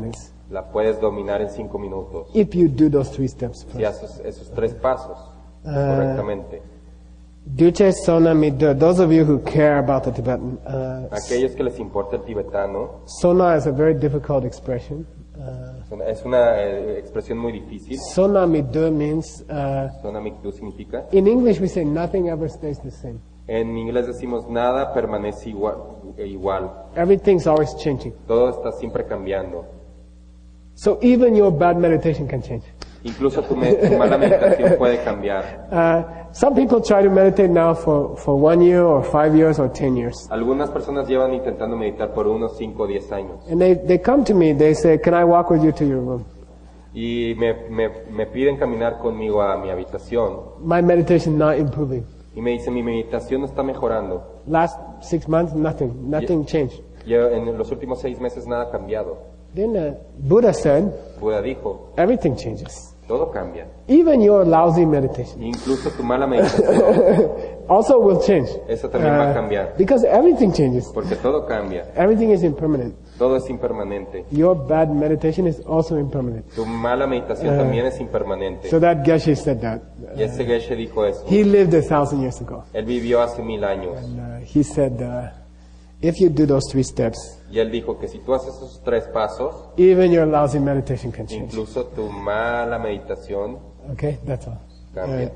la puedes dominar en cinco minutos. if you do those three steps Si first. haces esos tres pasos Ah. correctamente. Duche Sona Mido, those of you who care about the Tibetan, uh, Aquellos que les importa el tibetano, Sona is a very difficult expression. Uh, son- es una eh, expresión muy difícil. Sona Mido means, uh, Sonamikdu significa. in English we say nothing ever stays the same. En inglés decimos nada permanece igual, e igual. Everything's always changing. Todo está siempre cambiando. So even your bad meditation can change. Incluso tu, me- tu mala meditación puede cambiar. Uh, some people try to meditate now for, for one year or five years or ten years. Algunas personas llevan intentando meditar por unos cinco o diez años. And they, they come to me, they say, can I walk with you to your room? Y me, me, me piden caminar conmigo a mi habitación. My meditation not improving. Y me dicen, mi meditación no está mejorando. Last six months, nothing, nothing changed. Yo, en los últimos seis meses nada ha cambiado. Then uh, Buddha said, Buda dijo, everything changes. todo cambia. Even your lousy meditation Incluso tu mala meditación, also will change. eso también va a cambiar. Because everything changes. Porque todo cambia. Everything is impermanent. Todo es impermanente. Your bad meditation is also impermanent. Tu mala meditación también es impermanente. So that Geshe said that. Y ese Geshe dijo eso. He lived a thousand years ago. Él vivió hace mil años. And uh, he said, uh, if you do those three steps, Y él dijo que si tú haces esos tres pasos, even your lousy meditation can change. incluso tu mala meditación Okay, that's all. cambia.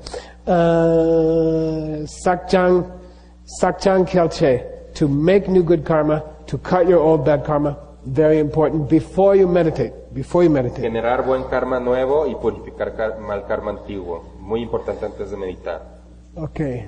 Uh, Sakchang, Sakchang Kyalche, to make new good karma, to cut your old bad karma, very important before you meditate. Before you meditate. Generar buen karma nuevo y purificar car- mal karma antiguo. Muy importante antes de meditar. Okay.